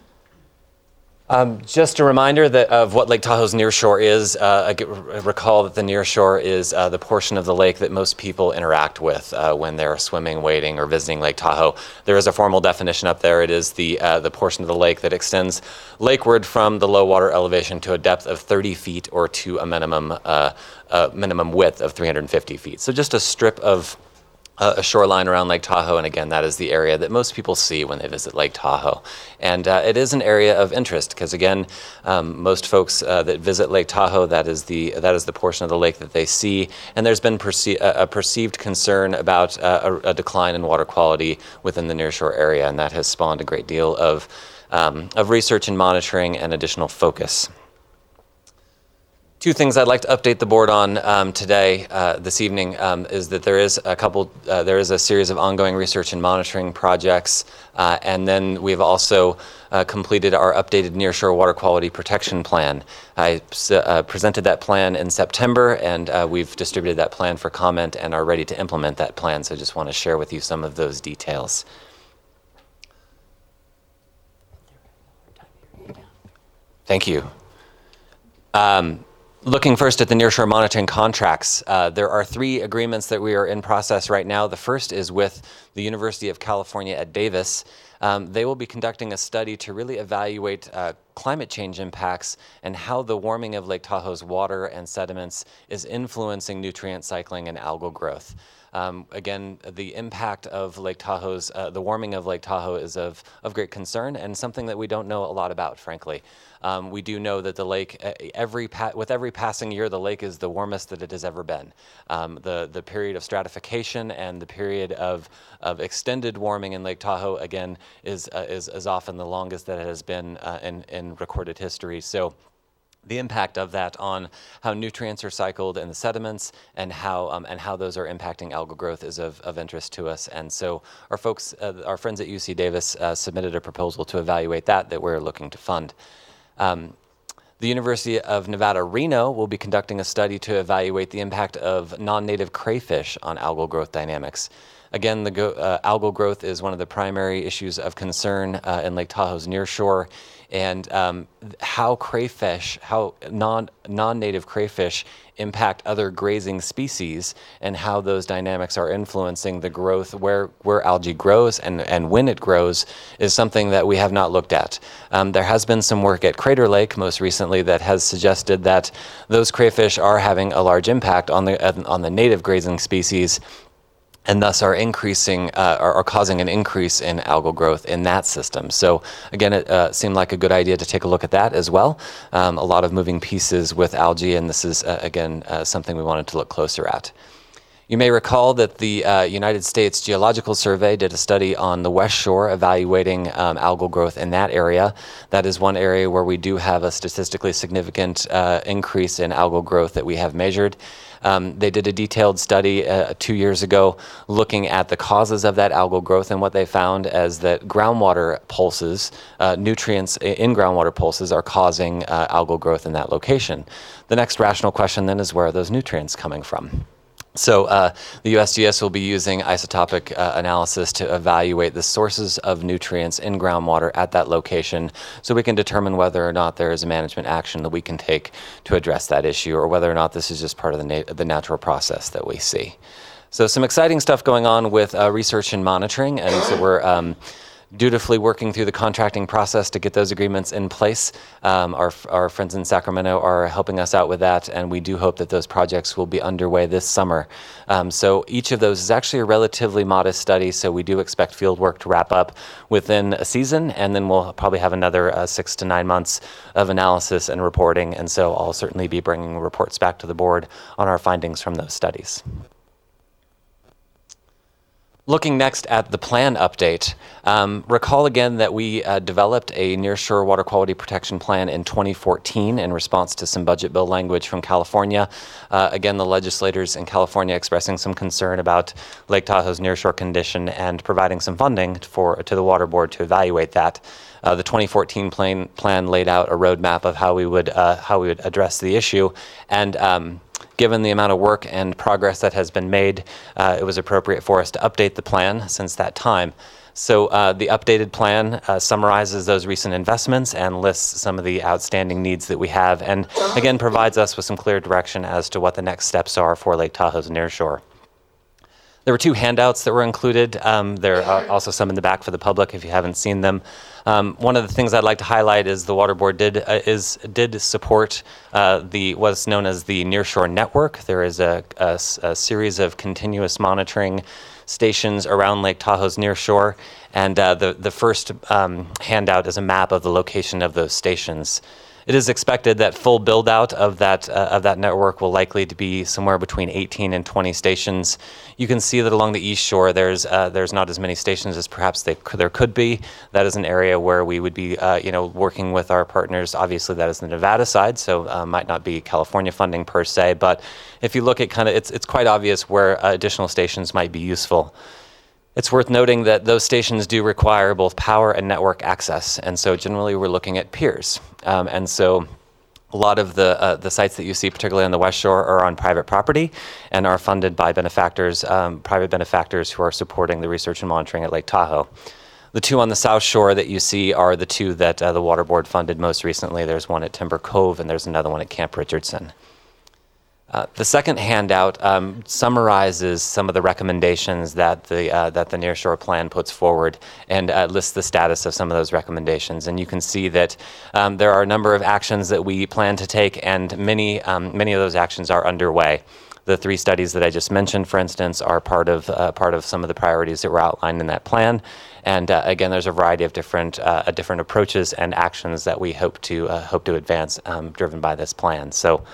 Just a reminder of what Lake Tahoe's near shore is. Recall that the near shore is the portion of the lake that most people interact with when they're swimming, wading, or visiting Lake Tahoe. There is a formal definition up there. It is the portion of the lake that extends lakeward from the low water elevation to a depth of 30 feet or to a minimum width of 350 feet. So just a strip of a shoreline around Lake Tahoe, and again, that is the area that most people see when they visit Lake Tahoe. And it is an area of interest because, again, most folks that visit Lake Tahoe, that is the portion of the lake that they see, and there's been a perceived concern about a decline in water quality within the nearshore area, and that has spawned a great deal of research and monitoring and additional focus. Two things I'd like to update the board on today, this evening, is that there is a series of ongoing research and monitoring projects, and then we've also completed our updated nearshore water quality protection plan. I presented that plan in September, and we've distributed that plan for comment and are ready to implement that plan. So I just want to share with you some of those details. Thank you. Looking first at the nearshore monitoring contracts, there are 3 agreements that we are in process right now. The first is with the University of California at Davis. They will be conducting a study to really evaluate climate change impacts and how the warming of Lake Tahoe's water and sediments is influencing nutrient cycling and algal growth. Again, the impact of Lake Tahoe's, the warming of Lake Tahoe is of great concern and something that we don't know a lot about, frankly. We do know that the lake, with every passing year, the lake is the warmest that it has ever been. The period of stratification and the period of extended warming in Lake Tahoe, again, is often the longest that it has been in recorded history. So the impact of that on how nutrients are cycled in the sediments and how those are impacting algal growth is of interest to us. And so our friends at UC Davis submitted a proposal to evaluate that we're looking to fund. The University of Nevada, Reno will be conducting a study to evaluate the impact of non-native crayfish on algal growth dynamics. Again, algal growth is one of the primary issues of concern in Lake Tahoe's nearshore, and how non-native crayfish impact other grazing species and how those dynamics are influencing the growth where algae grows and when it grows is something that we have not looked at. There has been some work at Crater Lake most recently that has suggested that those crayfish are having a large impact on the native grazing species, and thus are causing an increase in algal growth in that system. So again, it seemed like a good idea to take a look at that as well. A lot of moving pieces with algae, and this is, again, something we wanted to look closer at. You may recall that the United States Geological Survey did a study on the West Shore evaluating algal growth in that area. That is one area where we do have a statistically significant increase in algal growth that we have measured. They did a detailed study 2 years ago looking at the causes of that algal growth, and what they found is that groundwater pulses, nutrients in groundwater pulses are causing algal growth in that location. The next rational question then is, where are those nutrients coming from? So the USGS will be using isotopic analysis to evaluate the sources of nutrients in groundwater at that location so we can determine whether or not there is a management action that we can take to address that issue, or whether or not this is just part of the natural process that we see. So some exciting stuff going on with research and monitoring, and so we're dutifully working through the contracting process to get those agreements in place. Our friends in Sacramento are helping us out with that, and we do hope that those projects will be underway this summer. So each of those is actually a relatively modest study, so we do expect field work to wrap up within a season, and then we'll probably have another 6 to 9 months of analysis and reporting, and so I'll certainly be bringing reports back to the board on our findings from those studies. Looking next at the plan update, recall again that we developed a nearshore water quality protection plan in 2014 in response to some budget bill language from California. Again, the legislators in California expressing some concern about Lake Tahoe's nearshore condition and providing some funding to the Water Board to evaluate that. The 2014 plan laid out a roadmap of how we would address the issue, and given the amount of work and progress that has been made, it was appropriate for us to update the plan since that time. So the updated plan summarizes those recent investments and lists some of the outstanding needs that we have, and again provides us with some clear direction as to what the next steps are for Lake Tahoe's nearshore. There were 2 handouts that were included. There are also some in the back for the public if you haven't seen them. One of the things I'd like to highlight is the Water Board did support what's known as the Nearshore Network. There is a series of continuous monitoring stations around Lake Tahoe's nearshore, and the first handout is a map of the location of those stations. It is expected that full build-out of that network will likely to be somewhere between 18 and 20 stations. You can see that along the east shore, there's not as many stations as perhaps there could be. That is an area where we would be, working with our partners. Obviously, that is the Nevada side, so might not be California funding per se. But if you look at it's quite obvious where additional stations might be useful. It's worth noting that those stations do require both power and network access, and so generally we're looking at piers. And so a lot of the sites that you see, particularly on the West Shore, are on private property and are funded by benefactors, private benefactors who are supporting the research and monitoring at Lake Tahoe. The 2 on the South Shore that you see are the 2 that the Water Board funded most recently. There's one at Timber Cove, and there's another one at Camp Richardson. The second handout summarizes some of the recommendations that the Nearshore Plan puts forward and lists the status of some of those recommendations. And you can see that there are a number of actions that we plan to take, and many of those actions are underway. The 3 studies that I just mentioned, for instance, are part of some of the priorities that were outlined in that plan. And again, there's a variety of different approaches and actions that we hope to advance, driven by this plan. So.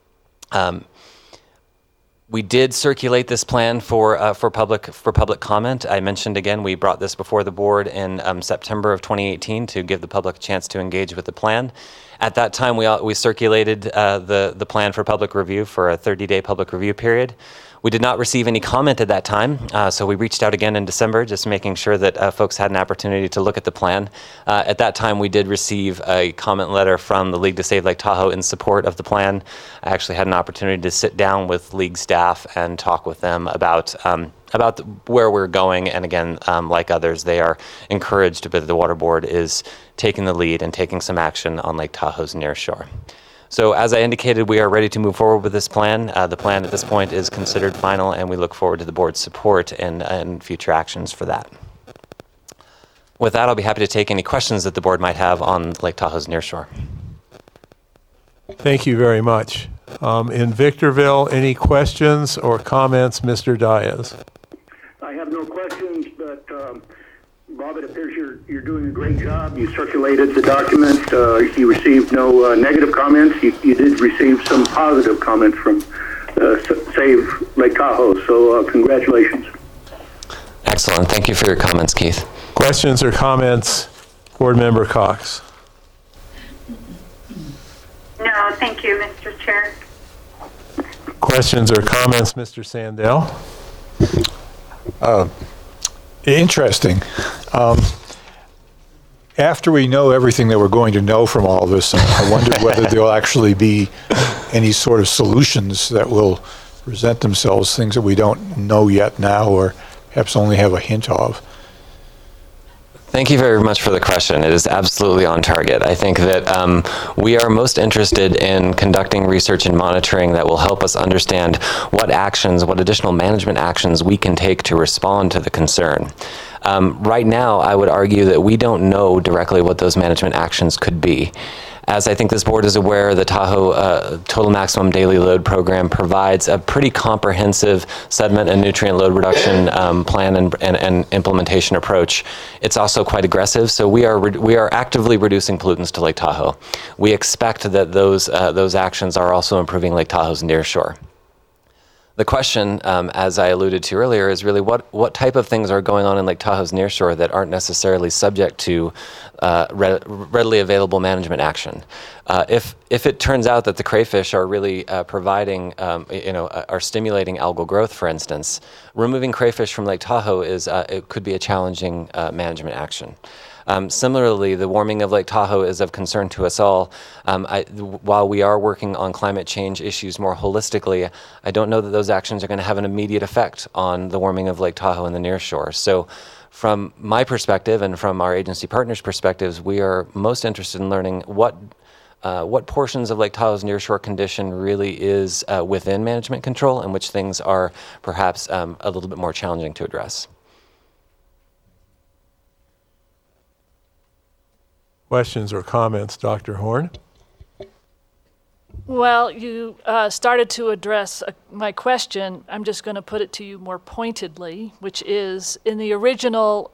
We did circulate this plan for public comment. I mentioned again, we brought this before the board in September of 2018 to give the public a chance to engage with the plan. At that time, we circulated the plan for public review for a 30-day public review period. We did not receive any comment at that time, so we reached out again in December, just making sure that folks had an opportunity to look at the plan. At that time, we did receive a comment letter from the League to Save Lake Tahoe in support of the plan. I actually had an opportunity to sit down with League staff and talk with them about where we're going. And again, like others, they are encouraged, but the Water Board is taking the lead and taking some action on Lake Tahoe's nearshore. So as I indicated, we are ready to move forward with this plan. The plan at this point is considered final, and we look forward to the board's support and future actions for that. With that, I'll be happy to take any questions that the board might have on Lake Tahoe's nearshore. Thank you very much. In Victorville, any questions or comments, Mr. Diaz? I have no questions, but Bob, it appears you're doing a great job. You circulated the document. You received no negative comments. You did receive some positive comments from Save Lake Tahoe, so congratulations. Excellent. Thank you for your comments, Keith. Questions or comments, Board Member Cox? No, thank you, Mr. Chair. Questions or comments, Mr. Sandell? Interesting. After we know everything that we're going to know from all this, I wonder whether there'll actually be any sort of solutions that will present themselves, things that we don't know yet now or perhaps only have a hint of. Thank you very much for the question. It is absolutely on target. I think that we are most interested in conducting research and monitoring that will help us understand what additional management actions we can take to respond to the concern. Right now, I would argue that we don't know directly what those management actions could be. As I think this board is aware, the Tahoe Total Maximum Daily Load Program provides a pretty comprehensive sediment and nutrient load reduction plan and implementation approach. It's also quite aggressive, so we are actively reducing pollutants to Lake Tahoe. We expect that those actions are also improving Lake Tahoe's nearshore. The question, as I alluded to earlier, is really what type of things are going on in Lake Tahoe's nearshore that aren't necessarily subject to readily available management action. If it turns out that the crayfish are really providing, are stimulating algal growth, for instance, removing crayfish from Lake Tahoe it could be a challenging management action. Similarly, the warming of Lake Tahoe is of concern to us all. While we are working on climate change issues more holistically, I don't know that those actions are going to have an immediate effect on the warming of Lake Tahoe and the nearshore. So from my perspective and from our agency partners' perspectives, we are most interested in learning what portions of Lake Tahoe's nearshore condition really is within management control and which things are perhaps a little bit more challenging to address. Questions or comments, Dr. Horn? Well, you started to address my question. I'm just going to put it to you more pointedly, which is in the original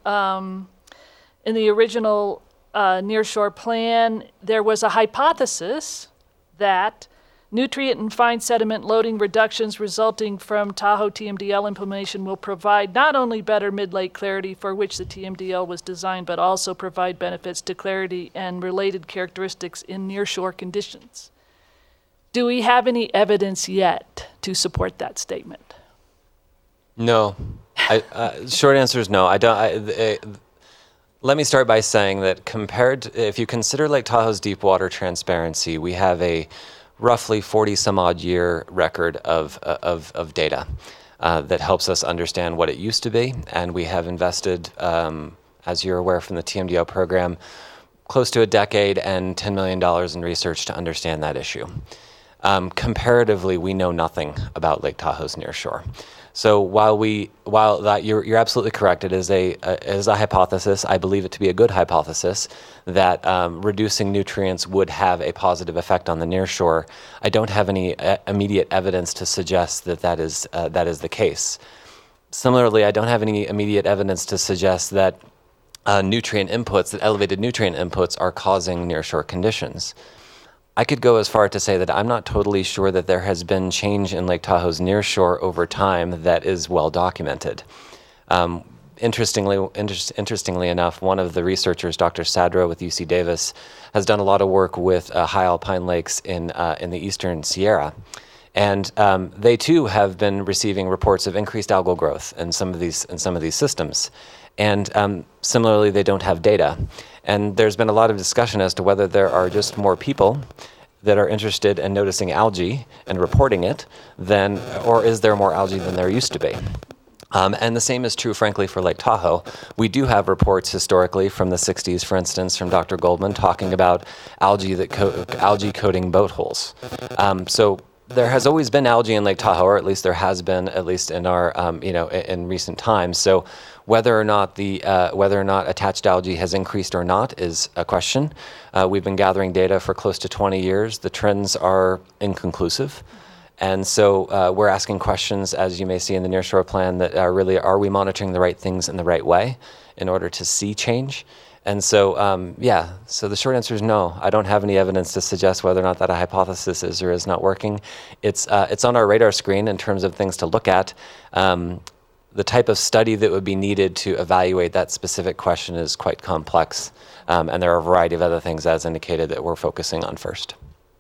nearshore plan, there was a hypothesis that nutrient and fine sediment loading reductions resulting from Tahoe TMDL implementation will provide not only better mid-lake clarity for which the TMDL was designed, but also provide benefits to clarity and related characteristics in nearshore conditions. Do we have any evidence yet to support that statement? No. Short answer is no. I don't. Let me start by saying that if you consider Lake Tahoe's deep water transparency, we have a roughly 40-some-odd year record of data that helps us understand what it used to be. And we have invested, as you're aware from the TMDL program, close to a decade and $10 million in research to understand that issue. Comparatively, we know nothing about Lake Tahoe's nearshore. So while that you're absolutely correct, it is a hypothesis. I believe it to be a good hypothesis that reducing nutrients would have a positive effect on the nearshore. I don't have any immediate evidence to suggest that is the case. Similarly, I don't have any immediate evidence to suggest that elevated nutrient inputs are causing nearshore conditions. I could go as far to say that I'm not totally sure that there has been change in Lake Tahoe's nearshore over time that is well documented. Interestingly enough, one of the researchers, Dr. Sadra with UC Davis, has done a lot of work with high alpine lakes in the eastern Sierra. And they too have been receiving reports of increased algal growth in some of these systems. And similarly, they don't have data. And there's been a lot of discussion as to whether there are just more people that are interested in noticing algae and reporting it or is there more algae than there used to be? And the same is true, frankly, for Lake Tahoe. We do have reports historically from the 60s, for instance, from Dr. Goldman talking about algae coating boat holes. So there has always been algae in Lake Tahoe, or at least there has been, at least in our, in recent times. So whether or not attached algae has increased or not is a question. We've been gathering data for close to 20 years. The trends are inconclusive. And so we're asking questions, as you may see in the Nearshore Plan, that are we monitoring the right things in the right way in order to see change? And so, so the short answer is no. I don't have any evidence to suggest whether or not that a hypothesis is or is not working. It's on our radar screen in terms of things to look at. The type of study that would be needed to evaluate that specific question is quite complex. And there are a variety of other things, as indicated, that we're focusing on first.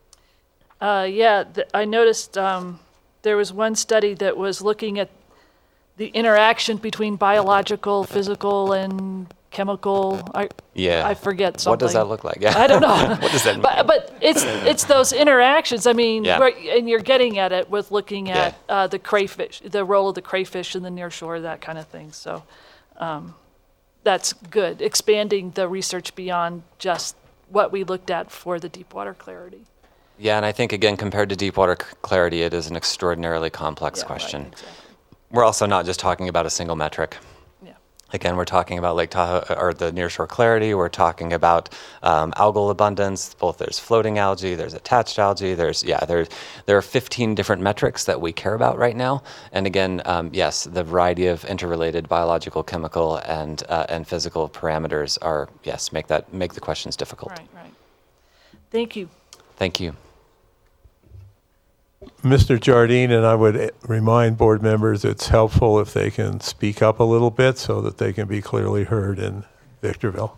I noticed there was one study that was looking at the interaction between biological, physical, and chemical. I forget something. What does that look like? Yeah. I don't know. What does that mean? But it's those interactions. I mean, and you're getting at it with looking at the crayfish, the role of the crayfish in the nearshore, that kind of thing. So that's good, expanding the research beyond just what we looked at for the deep water clarity. Yeah, and I think, again, compared to deep water clarity, it is an extraordinarily complex question. Right, exactly. We're also not just talking about a single metric. Yeah. Again, we're talking about Lake Tahoe, or the nearshore clarity. We're talking about algal abundance. Both there's floating algae, there's attached algae. There are 15 different metrics that we care about right now. And again, yes, the variety of interrelated biological, chemical, and physical parameters are make the questions difficult. Right. Thank you. Thank you. Mr. Jardine, and I would remind board members it's helpful if they can speak up a little bit so that they can be clearly heard in Victorville.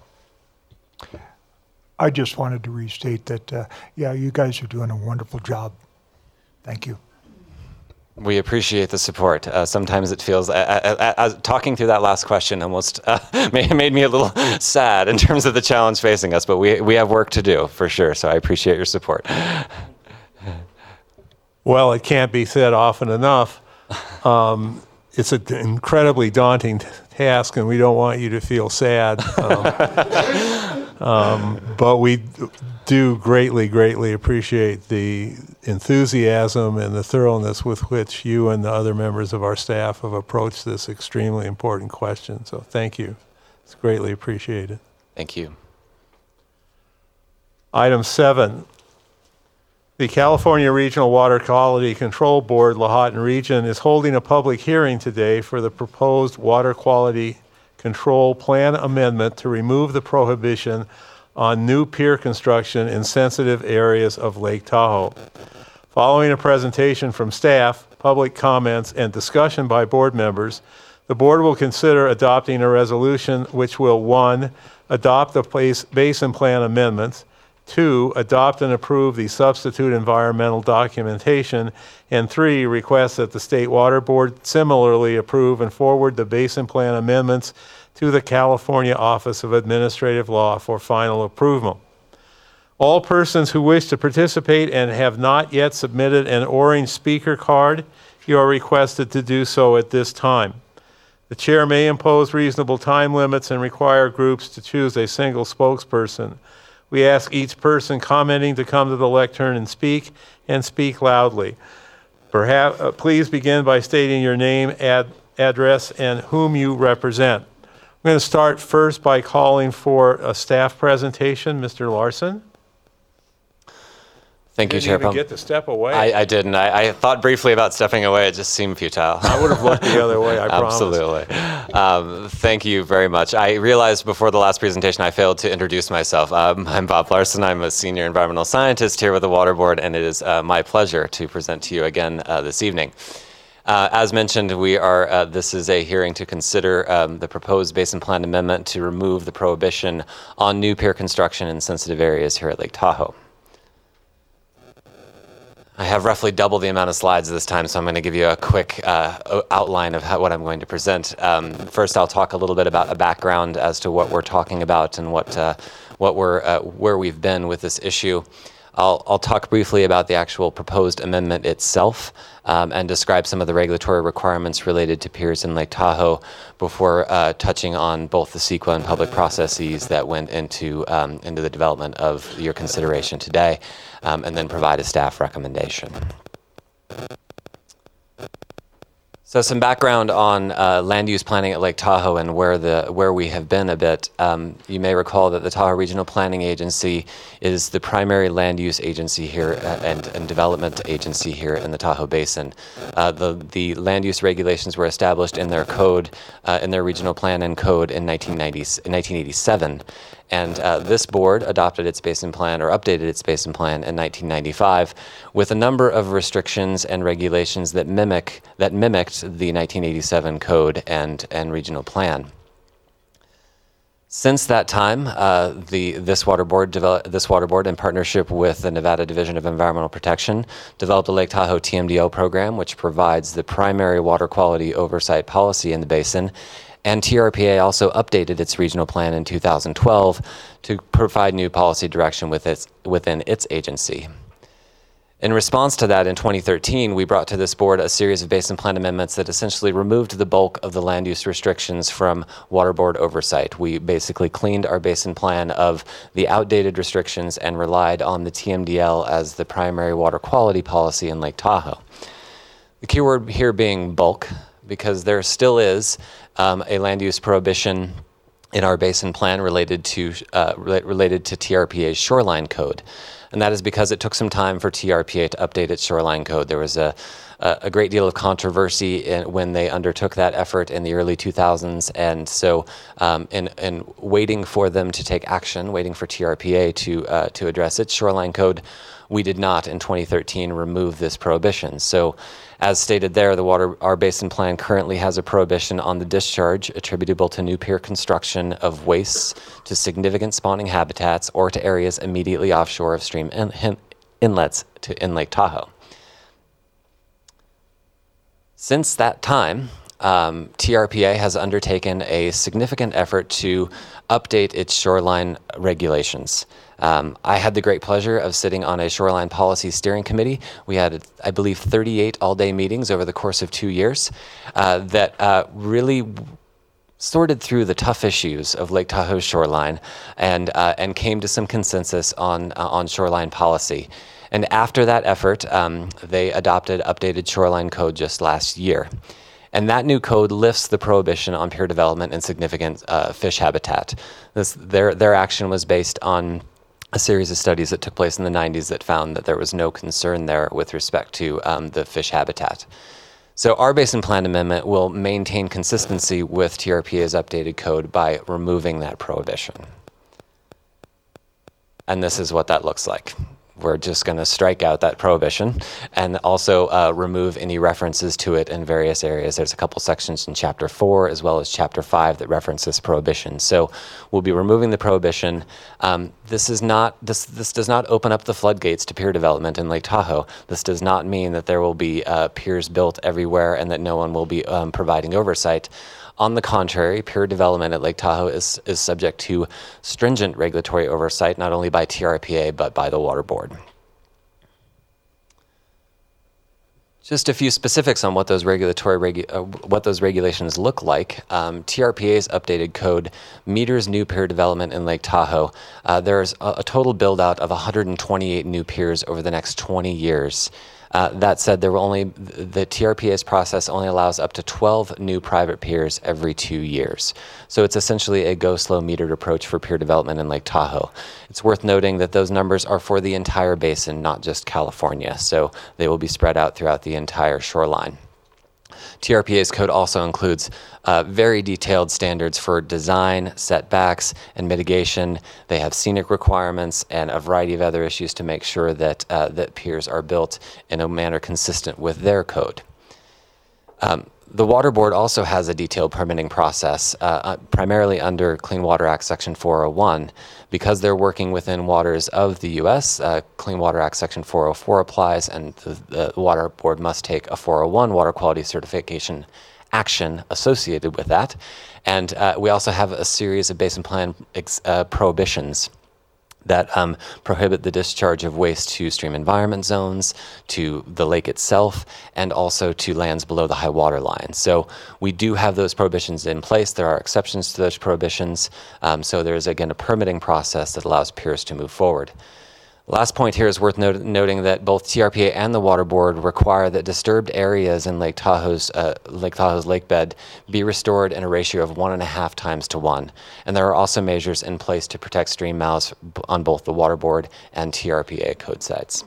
I just wanted to restate that, yeah, you guys are doing a wonderful job. Thank you. We appreciate the support. Sometimes it feels, talking through that last question almost made me a little sad in terms of the challenge facing us, but we have work to do for sure, so I appreciate your support. Well, it can't be said often enough. It's an incredibly daunting task, and we don't want you to feel sad. But we do greatly appreciate the enthusiasm and the thoroughness with which you and the other members of our staff have approached this extremely important question. So thank you. It's greatly appreciated. Thank you. Item 7. The California Regional Water Quality Control Board, Lahontan Region, is holding a public hearing today for the proposed Water Quality Control Plan amendment to remove the prohibition on new pier construction in sensitive areas of Lake Tahoe. Following a presentation from staff, public comments, and discussion by board members, the board will consider adopting a resolution which will 1. Adopt the basin plan amendments, 2. Adopt and approve the substitute environmental documentation, and 3. Request that the State Water Board similarly approve and forward the basin plan amendments to the California Office of Administrative Law for final approval. All persons who wish to participate and have not yet submitted an orange speaker card, you are requested to do so at this time. The chair may impose reasonable time limits and require groups to choose a single spokesperson. We ask each person commenting to come to the lectern and speak loudly. Please begin by stating your name, address, and whom you represent. I'm going to start first by calling for a staff presentation. Mr. Larson. Thank you, Chair Didn't even Pump. get to step away. I didn't. I thought briefly about stepping away. It just seemed futile. I would have looked the other way, I promise. Absolutely. Thank you very much. I realized before the last presentation I failed to introduce myself. I'm Bob Larson. I'm a senior environmental scientist here with the Water Board, and it is my pleasure to present to you again this evening. As mentioned, this is a hearing to consider the proposed basin plan amendment to remove the prohibition on new pier construction in sensitive areas here at Lake Tahoe. I have roughly double the amount of slides this time, so I'm going to give you a quick outline of what I'm going to present. First, I'll talk a little bit about a background as to what we're talking about and where we've been with this issue. I'll talk briefly about the actual proposed amendment itself and describe some of the regulatory requirements related to piers in Lake Tahoe before touching on both the CEQA and public processes that went into the development of your consideration today, and then provide a staff recommendation. So some background on land use planning at Lake Tahoe and where we have been a bit. You may recall that the Tahoe Regional Planning Agency is the primary land use agency here and development agency here in the Tahoe Basin. The land use regulations were established in their code, in their regional plan and code in 1987. And this board adopted its basin plan, or updated its basin plan, in 1995 with a number of restrictions and regulations that mimicked the 1987 code and regional plan. Since that time, this water board, in partnership with the Nevada Division of Environmental Protection, developed a Lake Tahoe TMDL program, which provides the primary water quality oversight policy in the basin. And TRPA also updated its regional plan in 2012 to provide new policy direction within its agency. In response to that, in 2013, we brought to this board a series of basin plan amendments that essentially removed the bulk of the land use restrictions from water board oversight. We basically cleaned our basin plan of the outdated restrictions and relied on the TMDL as the primary water quality policy in Lake Tahoe. The key word here being bulk, because there still is a land use prohibition in our basin plan related to TRPA's shoreline code. And that is because it took some time for TRPA to update its shoreline code. There was a great deal of controversy when they undertook that effort in the early 2000s. And so in waiting for them to take action, waiting for TRPA to address its shoreline code, we did not in 2013 remove this prohibition. So as stated there, our basin plan currently has a prohibition on the discharge attributable to new pier construction of wastes to significant spawning habitats or to areas immediately offshore of stream inlets in Lake Tahoe. Since that time, TRPA has undertaken a significant effort to update its shoreline regulations. I had the great pleasure of sitting on a shoreline policy steering committee. We had, I believe, 38 all-day meetings over the course of 2 years that really sorted through the tough issues of Lake Tahoe's shoreline and came to some consensus on shoreline policy. And after that effort, they adopted updated shoreline code just last year. And that new code lifts the prohibition on pier development in significant fish habitat. Their action was based on a series of studies that took place in the 90s that found that there was no concern there with respect to the fish habitat. So our basin plan amendment will maintain consistency with TRPA's updated code by removing that prohibition. And this is what that looks like. We're just going to strike out that prohibition and also remove any references to it in various areas. There's a couple sections in Chapter 4 as well as Chapter 5 that reference this prohibition. So we'll be removing the prohibition. This does not open up the floodgates to pier development in Lake Tahoe. This does not mean that there will be piers built everywhere and that no one will be providing oversight. On the contrary, pier development at Lake Tahoe is subject to stringent regulatory oversight, not only by TRPA, but by the Water Board. Just a few specifics on what those regulations look like. TRPA's updated code meters new pier development in Lake Tahoe. There's a total build-out of 128 new piers over the next 20 years. That said, the TRPA's process only allows up to 12 new private piers every 2 years. So it's essentially a go-slow metered approach for pier development in Lake Tahoe. It's worth noting that those numbers are for the entire basin, not just California. So they will be spread out throughout the entire shoreline. TRPA's code also includes very detailed standards for design, setbacks, and mitigation. They have scenic requirements and a variety of other issues to make sure that that piers are built in a manner consistent with their code. The Water Board also has a detailed permitting process, primarily under Clean Water Act Section 401. Because they're working within waters of the U.S., Clean Water Act Section 404 applies, and the Water Board must take a 401 water quality certification action associated with that. And we also have a series of basin plan prohibitions that prohibit the discharge of waste to stream environment zones, to the lake itself, and also to lands below the high water line. So we do have those prohibitions in place. There are exceptions to those prohibitions. So there's, again, a permitting process that allows piers to move forward. Last point here is worth noting that both TRPA and the Water Board require that disturbed areas in Lake Tahoe's lakebed be restored in a ratio of 1.5 times to 1. And there are also measures in place to protect stream mouths on both the Water Board and TRPA code sites.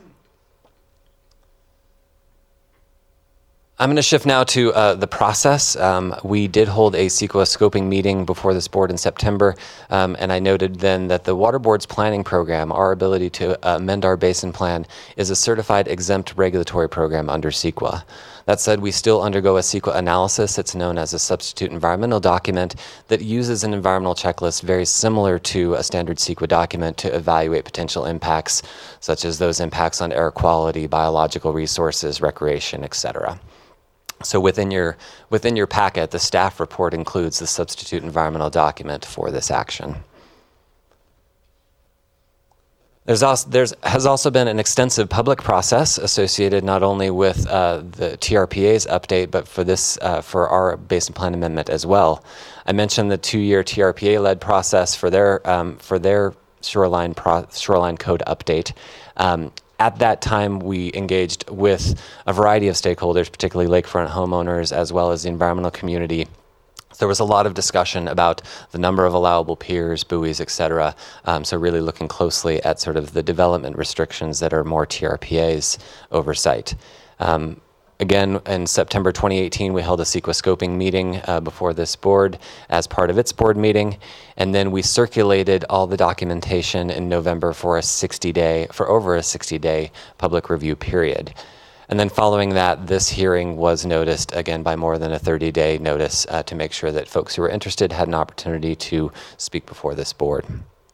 I'm going to shift now to the process. We did hold a CEQA scoping meeting before this board in September, and I noted then that the Water Board's planning program, our ability to amend our basin plan, is a certified exempt regulatory program under CEQA. That said, we still undergo a CEQA analysis. It's known as a substitute environmental document that uses an environmental checklist very similar to a standard CEQA document to evaluate potential impacts, such as those impacts on air quality, biological resources, recreation, etc. So within your packet, the staff report includes the substitute environmental document for this action. There has also been an extensive public process associated not only with the TRPA's update, but for our basin plan amendment as well. I mentioned the 2-year TRPA-led process for their shoreline code update. At that time, we engaged with a variety of stakeholders, particularly lakefront homeowners, as well as the environmental community, There was a lot of discussion about the number of allowable piers, buoys, et cetera. So really looking closely at sort of the development restrictions that are more TRPA's oversight. Again, in September 2018, we held a CEQA scoping meeting before this board as part of its board meeting, and then we circulated all the documentation in November for over a 60-day public review period. And then following that, this hearing was noticed again by more than a 30-day notice to make sure that folks who were interested had an opportunity to speak before this board.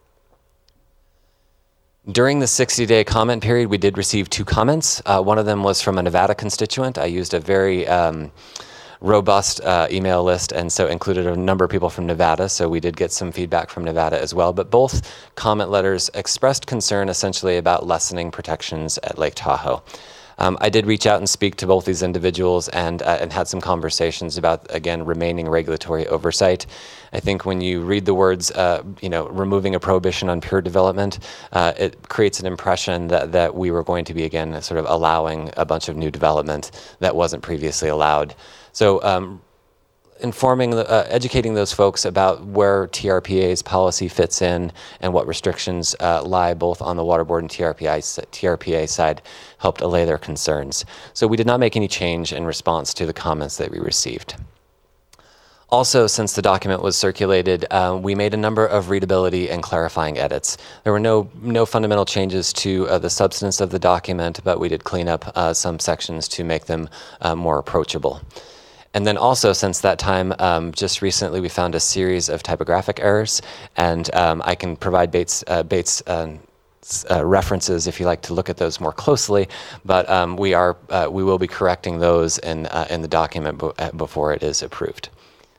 During the 60-day comment period, we did receive 2 comments. One of them was from a Nevada constituent. I used a very robust email list, and so included a number of people from Nevada, so we did get some feedback from Nevada as well. But both comment letters expressed concern essentially about lessening protections at Lake Tahoe. I did reach out and speak to both these individuals and had some conversations about, again, remaining regulatory oversight. I think when you read the words, removing a prohibition on pure development, it creates an impression that we were going to be, again, sort of allowing a bunch of new development that wasn't previously allowed. So educating those folks about where TRPA's policy fits in and what restrictions lie both on the Water Board and TRPA side helped allay their concerns. So we did not make any change in response to the comments that we received. Also, since the document was circulated, we made a number of readability and clarifying edits. There were no fundamental changes to the substance of the document, but we did clean up some sections to make them more approachable. And then also, since that time, just recently, we found a series of typographic errors, and I can provide Bates references if you like to look at those more closely. But we will be correcting those in the document before it is approved.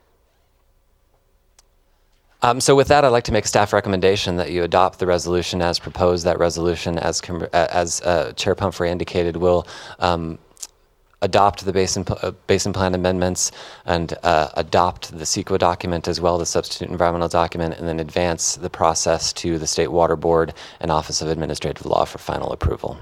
So with that, I'd like to make a staff recommendation that you adopt the resolution as proposed. That resolution, as Chair Pumphrey indicated, will adopt the Basin Plan amendments and adopt the CEQA document as well, the substitute environmental document, and then advance the process to the State Water Board and Office of Administrative Law for final approval.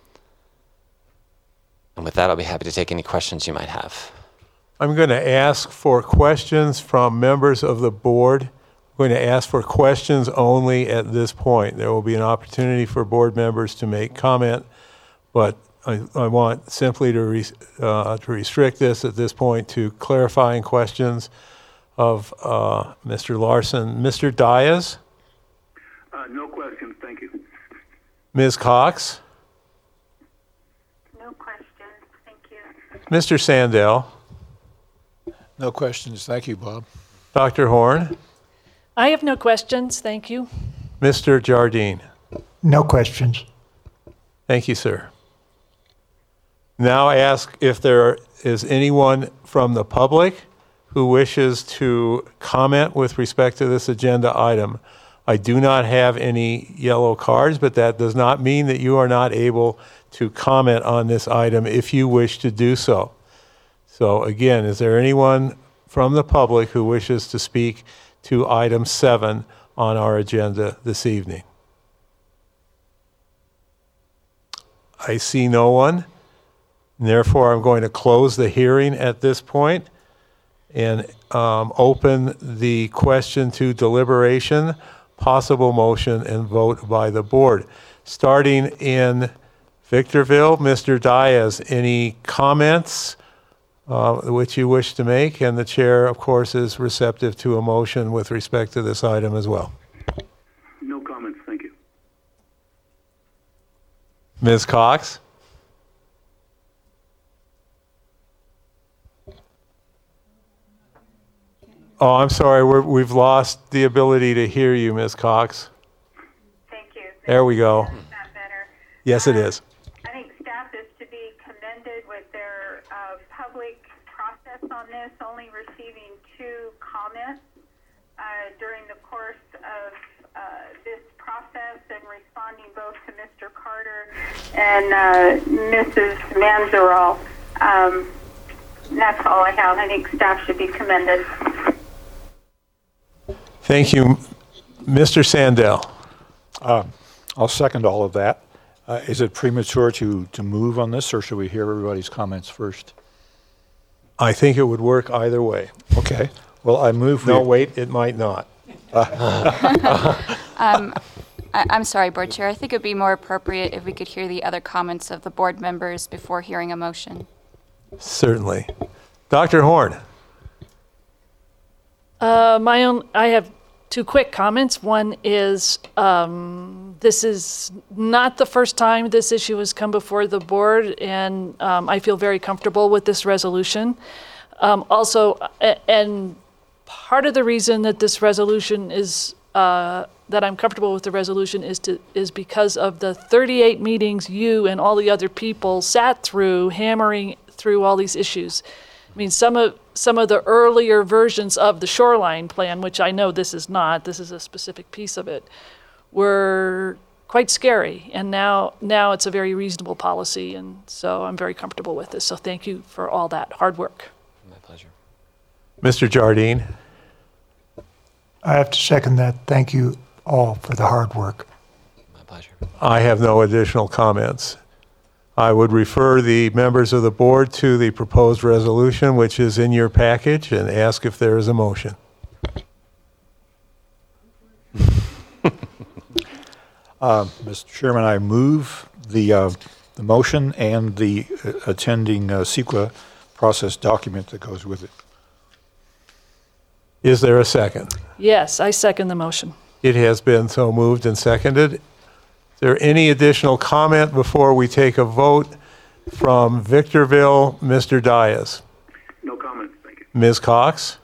And with that, I'll be happy to take any questions you might have. I'm going to ask for questions from members of the board. I'm going to ask for questions only at this point. There will be an opportunity for board members to make comment, but I want simply to restrict this at this point to clarifying questions of Mr. Larson. Mr. Diaz? No questions, thank you. Ms. Cox? No questions, thank you. Mr. Sandell? No questions. Thank you, Bob. Dr. Horn? I have no questions, thank you. Mr. Jardine? No questions. Thank you, sir. Now I ask if there is anyone from the public who wishes to comment with respect to this agenda item. I do not have any yellow cards, but that does not mean that you are not able to comment on this item if you wish to do so. So again, is there anyone from the public who wishes to speak to item 7 on our agenda this evening? I see no one. Therefore, I'm going to close the hearing at this point and open the question to deliberation, possible motion, and vote by the board. Starting in Victorville, Mr. Diaz, any comments which you wish to make? And the chair, of course, is receptive to a motion with respect to this item as well. No comments, thank you. Ms. Cox? Oh, I'm sorry. We've lost the ability to hear you, Ms. Cox. Thank you. There we go. Is that better? Yes, it is. I think staff is to be commended with their public process on this, only receiving 2 comments during the course of this process and responding both to Mr. Carter and Mrs. Manzarol. That's all I have. I think staff should be commended. Thank you. Mr. Sandell. I'll second all of that. Is it premature to move on this, or should we hear everybody's comments first? I think it would work either way. Okay. Well, I move. No, wait, it might not. I'm sorry, Board Chair. I think it would be more appropriate if we could hear the other comments of the board members before hearing a motion. Certainly. Dr. Horn. I have two quick comments. One is this is not the first time this issue has come before the board, and I feel very comfortable with this resolution. Also, and part of the reason that this resolution is that I'm comfortable with the resolution is because of the 38 meetings you and all the other people sat through, hammering through all these issues. I mean, some of the earlier versions of the shoreline plan, which I know this is not, this is a specific piece of it, were quite scary. And now it's a very reasonable policy, and so I'm very comfortable with this. So thank you for all that hard work. My pleasure. Mr. Jardine. I have to second that. Thank you all for the hard work. My pleasure. I have no additional comments. I would refer the members of the board to the proposed resolution, which is in your package, and ask if there is a motion. Mr. Chairman, I move the motion and the attending CEQA process document that goes with it. Is there a second? Yes, I second the motion. It has been so moved and seconded. Is there any additional comment before we take a vote from Victorville? Mr. Dias. No comment, thank you. Ms. Cox?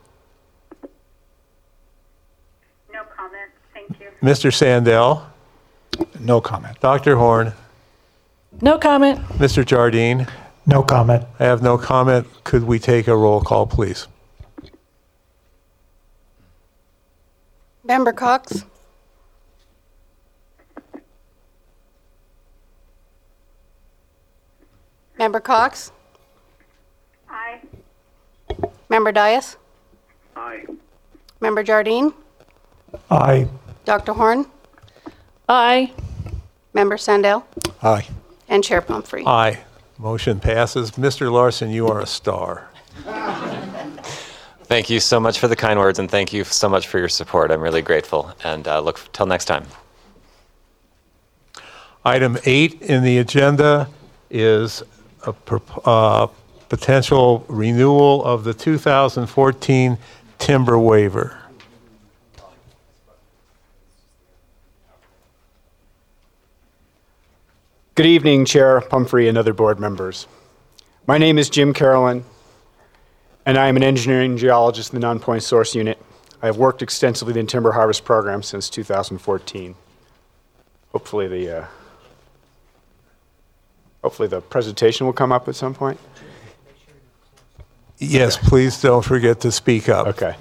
No comment, thank you. Mr. Sandell? No comment. Dr. Horn? No comment. Mr. Jardine? No comment. I have no comment. Could we take a roll call, please? Member Cox? Member Cox? Aye. Member Dias? Aye. Member Jardine? Aye. Dr. Horn? Aye. Member Sandell? Aye. And Chair Pumphrey. Aye. Motion passes. Mr. Larson, you are a star. Thank you so much for the kind words, and thank you so much for your support. I'm really grateful, and look till next time. Item 8 in the agenda is a potential renewal of the 2014 timber waiver. Good evening, Chair Pumphrey and other board members. My name is Jim Carolyn, and I am an engineering geologist in the Non-Point Source Unit. I have worked extensively in the timber harvest program since 2014. Hopefully the presentation will come up at some point. Yes, please don't forget to speak up. Okay.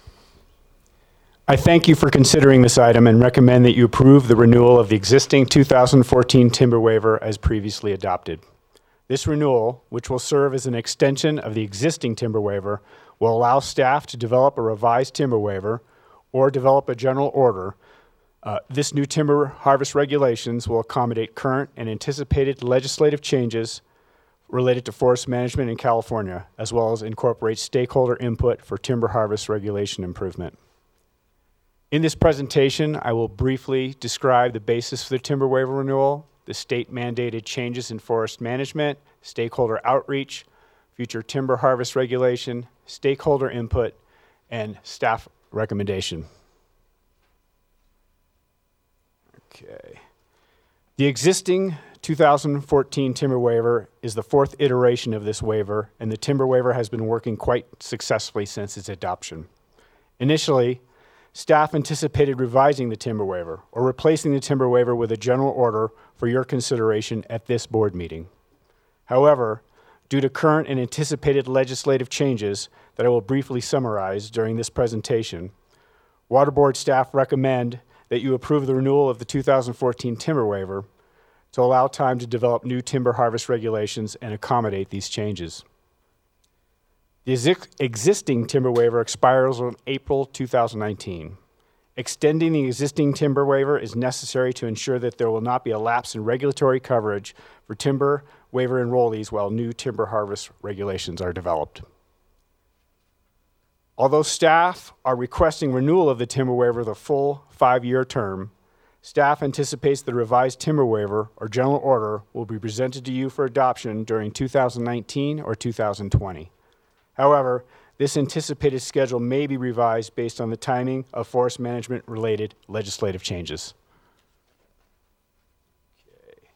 I thank you for considering this item and recommend that you approve the renewal of the existing 2014 timber waiver as previously adopted. This renewal, which will serve as an extension of the existing timber waiver, will allow staff to develop a revised timber waiver or develop a general order. This new timber harvest regulations will accommodate current and anticipated legislative changes related to forest management in California, as well as incorporate stakeholder input for timber harvest regulation improvement. In this presentation, I will briefly describe the basis for the timber waiver renewal, the state-mandated changes in forest management, stakeholder outreach, future timber harvest regulation, stakeholder input, and staff recommendation. Okay. The existing 2014 timber waiver is the fourth iteration of this waiver, and the timber waiver has been working quite successfully since its adoption. Initially, staff anticipated revising the timber waiver or replacing the timber waiver with a general order for your consideration at this board meeting. However, due to current and anticipated legislative changes that I will briefly summarize during this presentation, Water Board staff recommend that you approve the renewal of the 2014 timber waiver to allow time to develop new timber harvest regulations and accommodate these changes. The existing timber waiver expires on April 2019. Extending the existing timber waiver is necessary to ensure that there will not be a lapse in regulatory coverage for timber waiver enrollees while new timber harvest regulations are developed. Although staff are requesting renewal of the timber waiver the full 5-year term, staff anticipates the revised timber waiver or general order will be presented to you for adoption during 2019 or 2020. However, this anticipated schedule may be revised based on the timing of forest management-related legislative changes. Okay.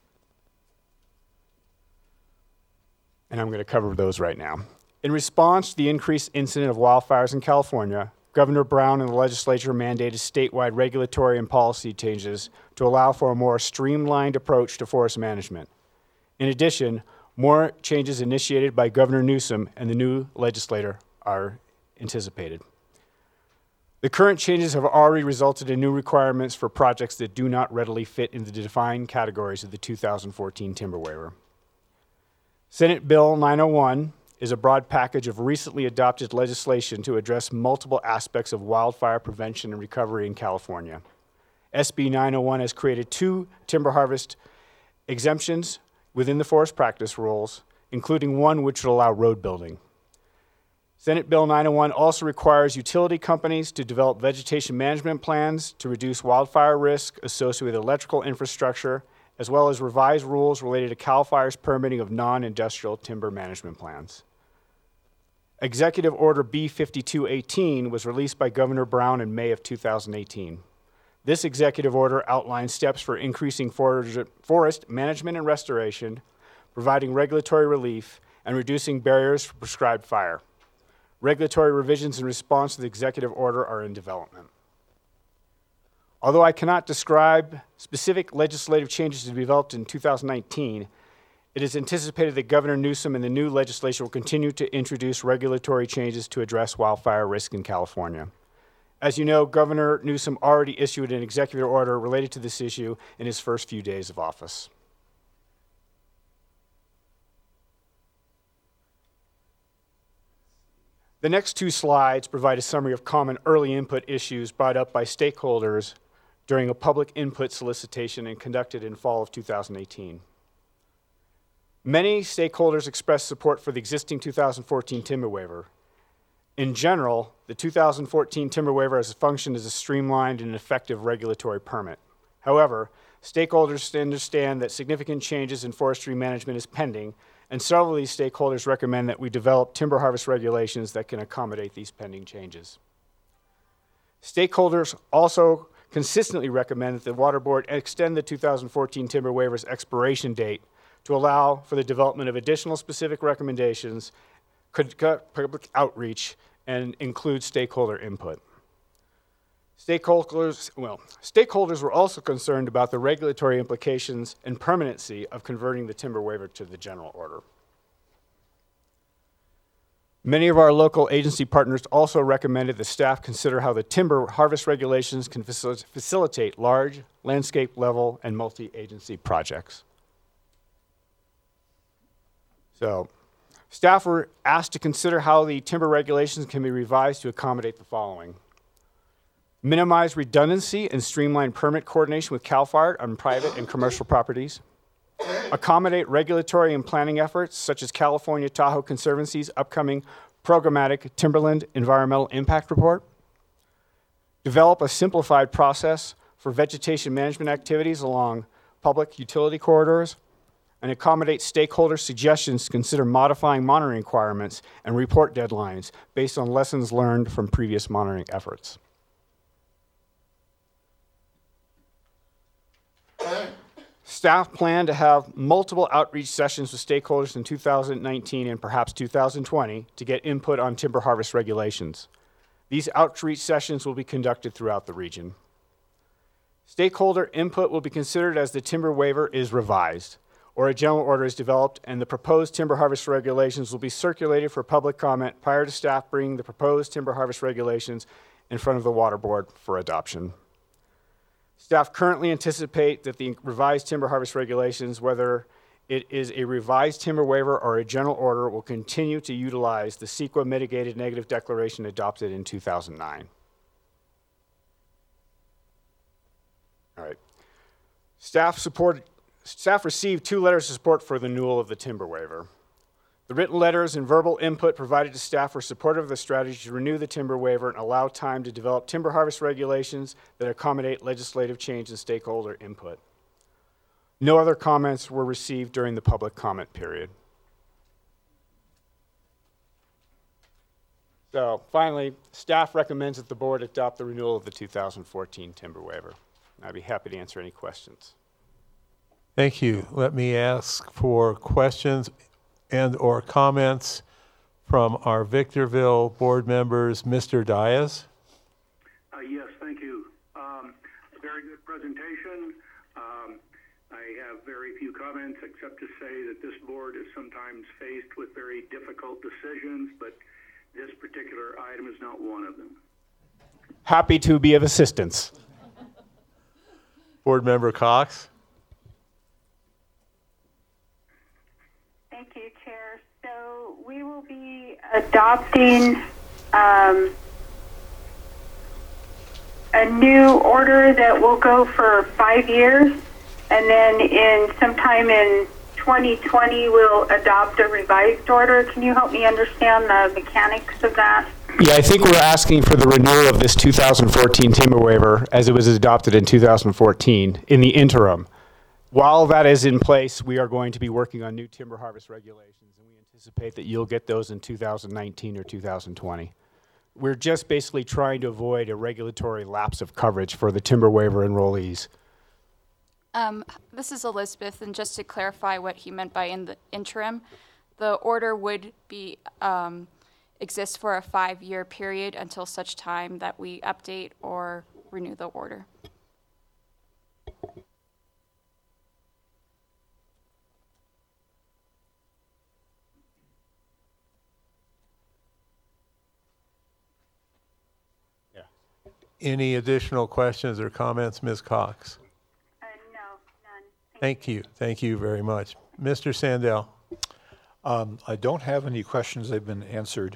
And I'm going to cover those right now. In response to the increased incident of wildfires in California, Governor Brown and the legislature mandated statewide regulatory and policy changes to allow for a more streamlined approach to forest management. In addition, more changes initiated by Governor Newsom and the new legislator are anticipated. The current changes have already resulted in new requirements for projects that do not readily fit into the defined categories of the 2014 timber waiver. Senate Bill 901 is a broad package of recently adopted legislation to address multiple aspects of wildfire prevention and recovery in California. SB 901 has created 2 timber harvest exemptions within the forest practice rules, including one which would allow road building. Senate Bill 901 also requires utility companies to develop vegetation management plans to reduce wildfire risk associated with electrical infrastructure, as well as revised rules related to CAL FIRE's permitting of non-industrial timber management plans. Executive Order B5218 was released by Governor Brown in May of 2018. This executive order outlines steps for increasing forest management and restoration, providing regulatory relief, and reducing barriers for prescribed fire. Regulatory revisions in response to the executive order are in development. Although I cannot describe specific legislative changes to be developed in 2019, it is anticipated that Governor Newsom and the new legislature will continue to introduce regulatory changes to address wildfire risk in California. As you know, Governor Newsom already issued an executive order related to this issue in his first few days of office. The next 2 slides provide a summary of common early input issues brought up by stakeholders during a public input solicitation and conducted in fall of 2018. Many stakeholders expressed support for the existing 2014 timber waiver. In general, the 2014 timber waiver has functioned as a streamlined and effective regulatory permit. However, stakeholders understand that significant changes in forestry management is pending, and several of these stakeholders recommend that we develop timber harvest regulations that can accommodate these pending changes. Stakeholders also consistently recommend that the Water Board extend the 2014 timber waiver's expiration date to allow for the development of additional specific recommendations, conduct public outreach, and include stakeholder input. Stakeholders were also concerned about the regulatory implications and permanency of converting the timber waiver to the general order. Many of our local agency partners also recommended that staff consider how the timber harvest regulations can facilitate large, landscape level, and multi-agency projects. So, staff were asked to consider how the timber regulations can be revised to accommodate the following. Minimize redundancy and streamline permit coordination with CAL FIRE on private and commercial properties. Accommodate regulatory and planning efforts such as California Tahoe Conservancy's upcoming programmatic Timberland Environmental Impact Report. Develop a simplified process for vegetation management activities along public utility corridors, and accommodate stakeholder suggestions to consider modifying monitoring requirements and report deadlines based on lessons learned from previous monitoring efforts. Staff plan to have multiple outreach sessions with stakeholders in 2019 and perhaps 2020 to get input on timber harvest regulations. These outreach sessions will be conducted throughout the region. Stakeholder input will be considered as the timber waiver is revised, or a general order is developed, and the proposed timber harvest regulations will be circulated for public comment prior to staff bringing the proposed timber harvest regulations in front of the Water Board for adoption. Staff currently anticipate that the revised timber harvest regulations, whether it is a revised timber waiver or a general order, will continue to utilize the CEQA mitigated negative declaration adopted in 2009. All right. Staff received 2 letters of support for the renewal of the timber waiver. The written letters and verbal input provided to staff were supportive of the strategy to renew the timber waiver and allow time to develop timber harvest regulations that accommodate legislative change and stakeholder input. No other comments were received during the public comment period. So finally, staff recommends that the board adopt the renewal of the 2014 timber waiver. I'd be happy to answer any questions. Thank you. Let me ask for questions and or comments from our Victorville board members. Mr. Diaz? Yes, thank you. Very good presentation. I have very few comments except to say that this board is sometimes faced with very difficult decisions, but this particular item is not one of them. Happy to be of assistance. Board Member Cox? Thank you, Chair. So we will be adopting a new order that will go for 5 years, and then sometime in 2020 we'll adopt a revised order. Can you help me understand the mechanics of that? Yeah, I think we're asking for the renewal of this 2014 timber waiver as it was adopted in 2014 in the interim. While that is in place, we are going to be working on new timber harvest regulations, and we anticipate that you'll get those in 2019 or 2020. We're just basically trying to avoid a regulatory lapse of coverage for the timber waiver enrollees. This is Elizabeth, and just to clarify what he meant by in the interim, the order would be exist for a 5-year period until such time that we update or renew the order. Yeah. Any additional questions or comments, Ms. Cox? No, none. Thank you. Thank you very much. Mr. Sandell? I don't have any questions. They've been answered.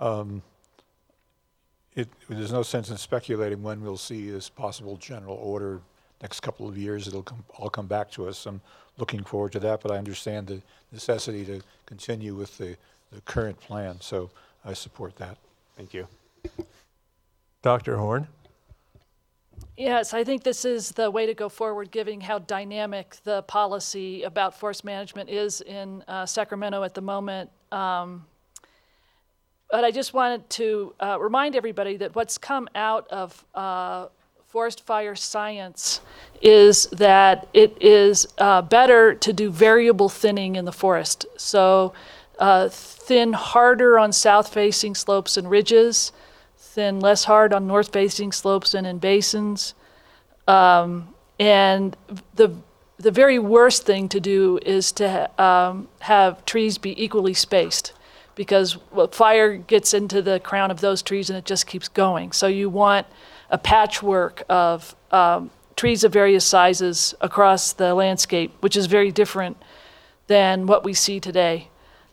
There's no sense in speculating when we'll see this possible general order. Next couple of years, it'll all come back to us. I'm looking forward to that, but I understand the necessity to continue with the current plan, so I support that. Thank you. Dr. Horn? Yes, I think this is the way to go forward, given how dynamic the policy about forest management is in Sacramento at the moment. But I just wanted to remind everybody that what's come out of forest fire science is that it is better to do variable thinning in the forest. So thin harder on south-facing slopes and ridges, thin less hard on north-facing slopes and in basins. And the very worst thing to do is to have trees be equally spaced, because fire gets into the crown of those trees and it just keeps going. So you want a patchwork of trees of various sizes across the landscape, which is very different than what we see today.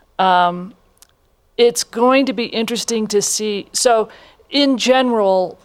It's going to be interesting to see. So in general,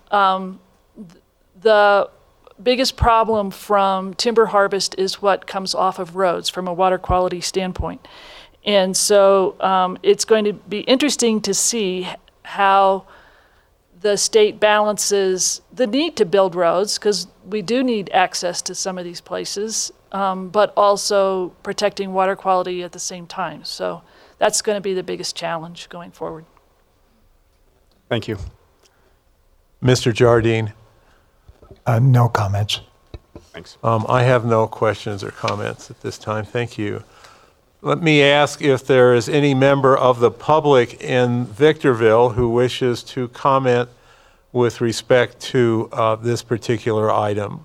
the biggest problem from timber harvest is what comes off of roads from a water quality standpoint. And so it's going to be interesting to see how the state balances the need to build roads, because we do need access to some of these places, but also protecting water quality at the same time. So that's going to be the biggest challenge going forward. Thank you. Mr. Jardine? No comments. Thanks. I have no questions or comments at this time. Thank you. Let me ask if there is any member of the public in Victorville who wishes to comment with respect to this particular item.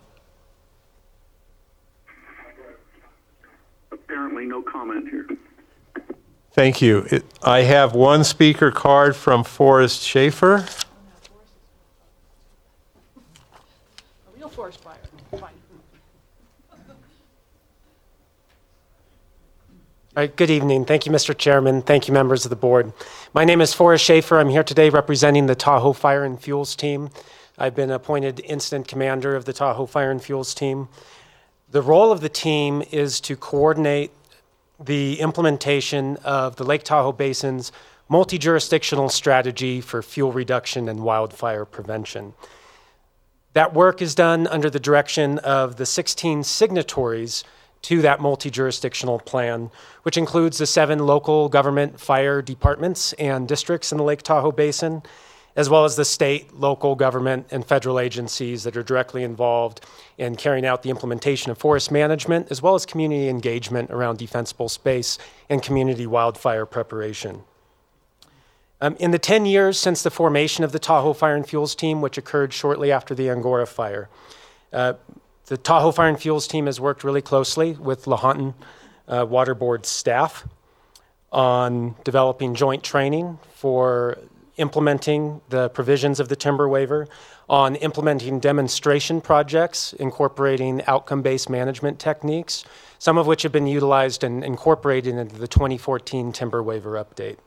Apparently no comment here. Thank you. I have one speaker card from Forrest Schaefer. A real forest fire. Fine. All right, good evening. Thank you, Mr. Chairman. Thank you, members of the board. My name is Forrest Schaefer. I'm here today representing the Tahoe Fire and Fuels team. I've been appointed incident commander of the Tahoe Fire and Fuels team. The role of the team is to coordinate the implementation of the Lake Tahoe Basin's multi-jurisdictional strategy for fuel reduction and wildfire prevention. That work is done under the direction of the 16 signatories to that multi-jurisdictional plan, which includes the 7 local government fire departments and districts in the Lake Tahoe Basin, as well as the state, local government, and federal agencies that are directly involved in carrying out the implementation of forest management, as well as community engagement around defensible space and community wildfire preparation. In the 10 years since the formation of the Tahoe Fire and Fuels Team, which occurred shortly after the Angora Fire, the Tahoe Fire and Fuels Team has worked really closely with Lahontan Water Board staff on developing joint training for implementing the provisions of the timber waiver, on implementing demonstration projects incorporating outcome-based management techniques, some of which have been utilized and incorporated into the 2014 timber waiver update.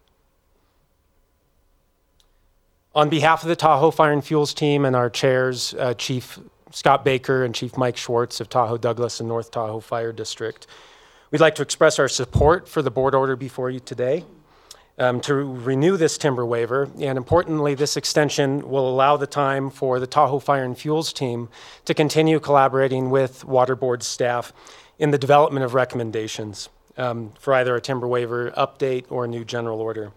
On behalf of the Tahoe Fire and Fuels Team and our chairs, Chief Scott Baker and Chief Mike Schwartz of Tahoe Douglas and North Tahoe Fire District, we'd like to express our support for the board order before you today to renew this timber waiver. And importantly, this extension will allow the time for the Tahoe Fire and Fuels Team to continue collaborating with Water Board staff in the development of recommendations for either a timber waiver update or a new general order.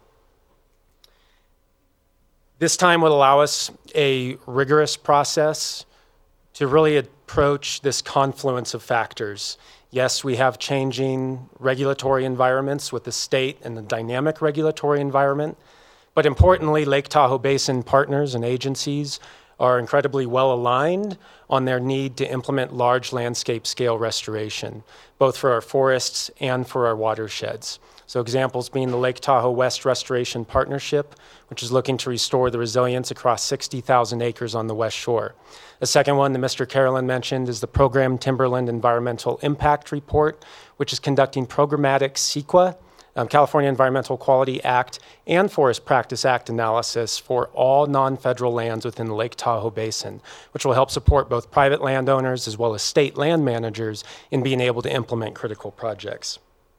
This time will allow us a rigorous process to really approach this confluence of factors. Yes, we have changing regulatory environments with the state and the dynamic regulatory environment, but importantly, Lake Tahoe Basin partners and agencies are incredibly well aligned on their need to implement large landscape scale restoration, both for our forests and for our watersheds. So examples being the Lake Tahoe West Restoration Partnership, which is looking to restore the resilience across 60,000 acres on the West Shore. The second one that Mr. Carolyn mentioned is the Program Timberland Environmental Impact Report, which is conducting programmatic CEQA, California Environmental Quality Act, and Forest Practice Act analysis for all non-federal lands within the Lake Tahoe Basin, which will help support both private landowners as well as state land managers in being able to implement critical projects.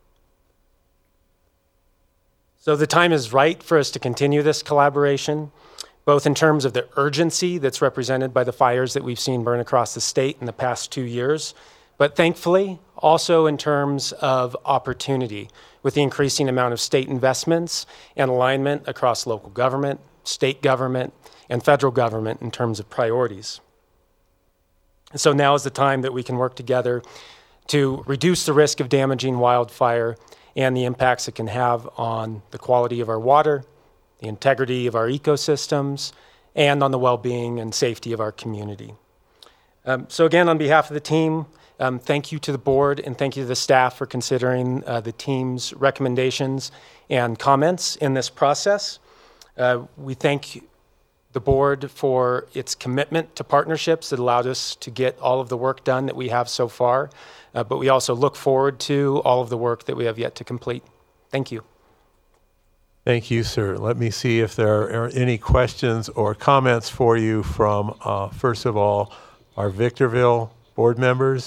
So the time is right for us to continue this collaboration, both in terms of the urgency that's represented by the fires that we've seen burn across the state in the past 2 years, but thankfully also in terms of opportunity with the increasing amount of state investments and alignment across local government, state government, and federal government in terms of priorities. And so now is the time that we can work together to reduce the risk of damaging wildfire and the impacts it can have on the quality of our water, the integrity of our ecosystems, and on the well-being and safety of our community. So again, on behalf of the team, thank you to the board and thank you to the staff for considering the team's recommendations and comments in this process. We thank the board for its commitment to partnerships that allowed us to get all of the work done that we have so far, but we also look forward to all of the work that we have yet to complete. Thank you. Thank you, sir. Let me see if there are any questions or comments for you from, first of all, our Victorville board members.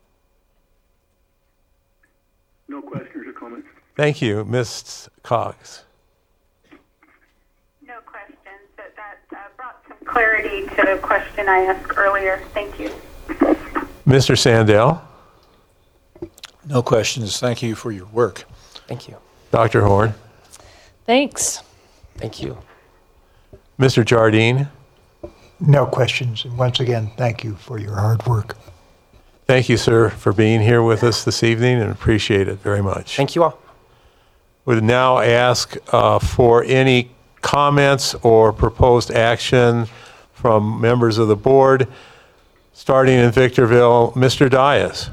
No questions or comments. Thank you. Ms. Cox. No questions. That brought some clarity to the question I asked earlier. Thank you. Mr. Sandell. No questions. Thank you for your work. Thank you. Dr. Horn. Thanks. Thank you. Mr. Jardine. No questions. And once again, thank you for your hard work. Thank you, sir, for being here with us this evening and appreciate it very much. Thank you all. Would now ask for any comments or proposed action from members of the board, starting in Victorville. Mr. Dias.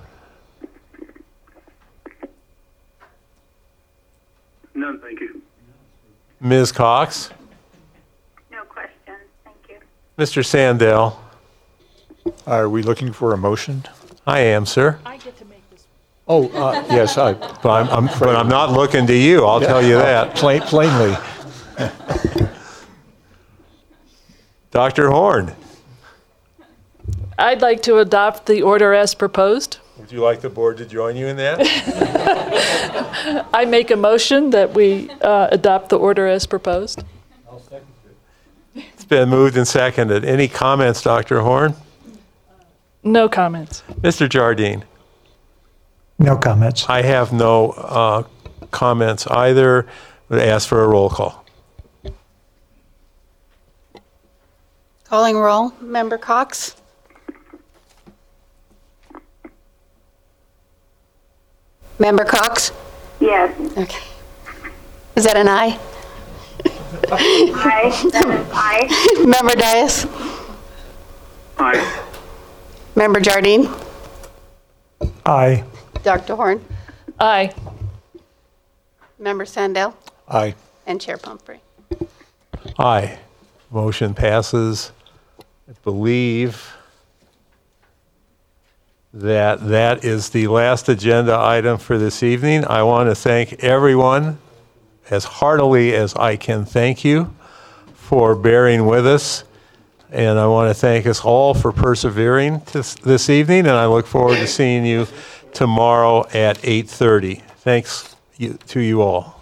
None, thank you. Ms. Cox. No questions. Thank you. Mr. Sandell. Are we looking for a motion? I am, sir. I get to make this. Oh, yes, But I'm not looking to you, I'll tell you that. Plainly. Dr. Horn. I'd like to adopt the order as proposed. Would you like the board to join you in that? I make a motion that we adopt the order as proposed. It's been moved and seconded. Any comments, Dr. Horn? No comments. Mr. Jardine? No comments. I have no comments either. Would ask for a roll call. Calling roll. Member Cox? Member Cox? Yes. Okay. Is that an aye? Aye. That is aye. Member Dias? Aye. Member Jardine? Aye. Dr. Horn? Aye. Member Sandell? Aye. And Chair Pumphrey. Aye. Motion passes. I believe that is the last agenda item for this evening. I want to thank everyone as heartily as I can thank you for bearing with us. And I want to thank us all for persevering this evening. And I look forward to seeing you tomorrow at 8:30. Thanks to you all.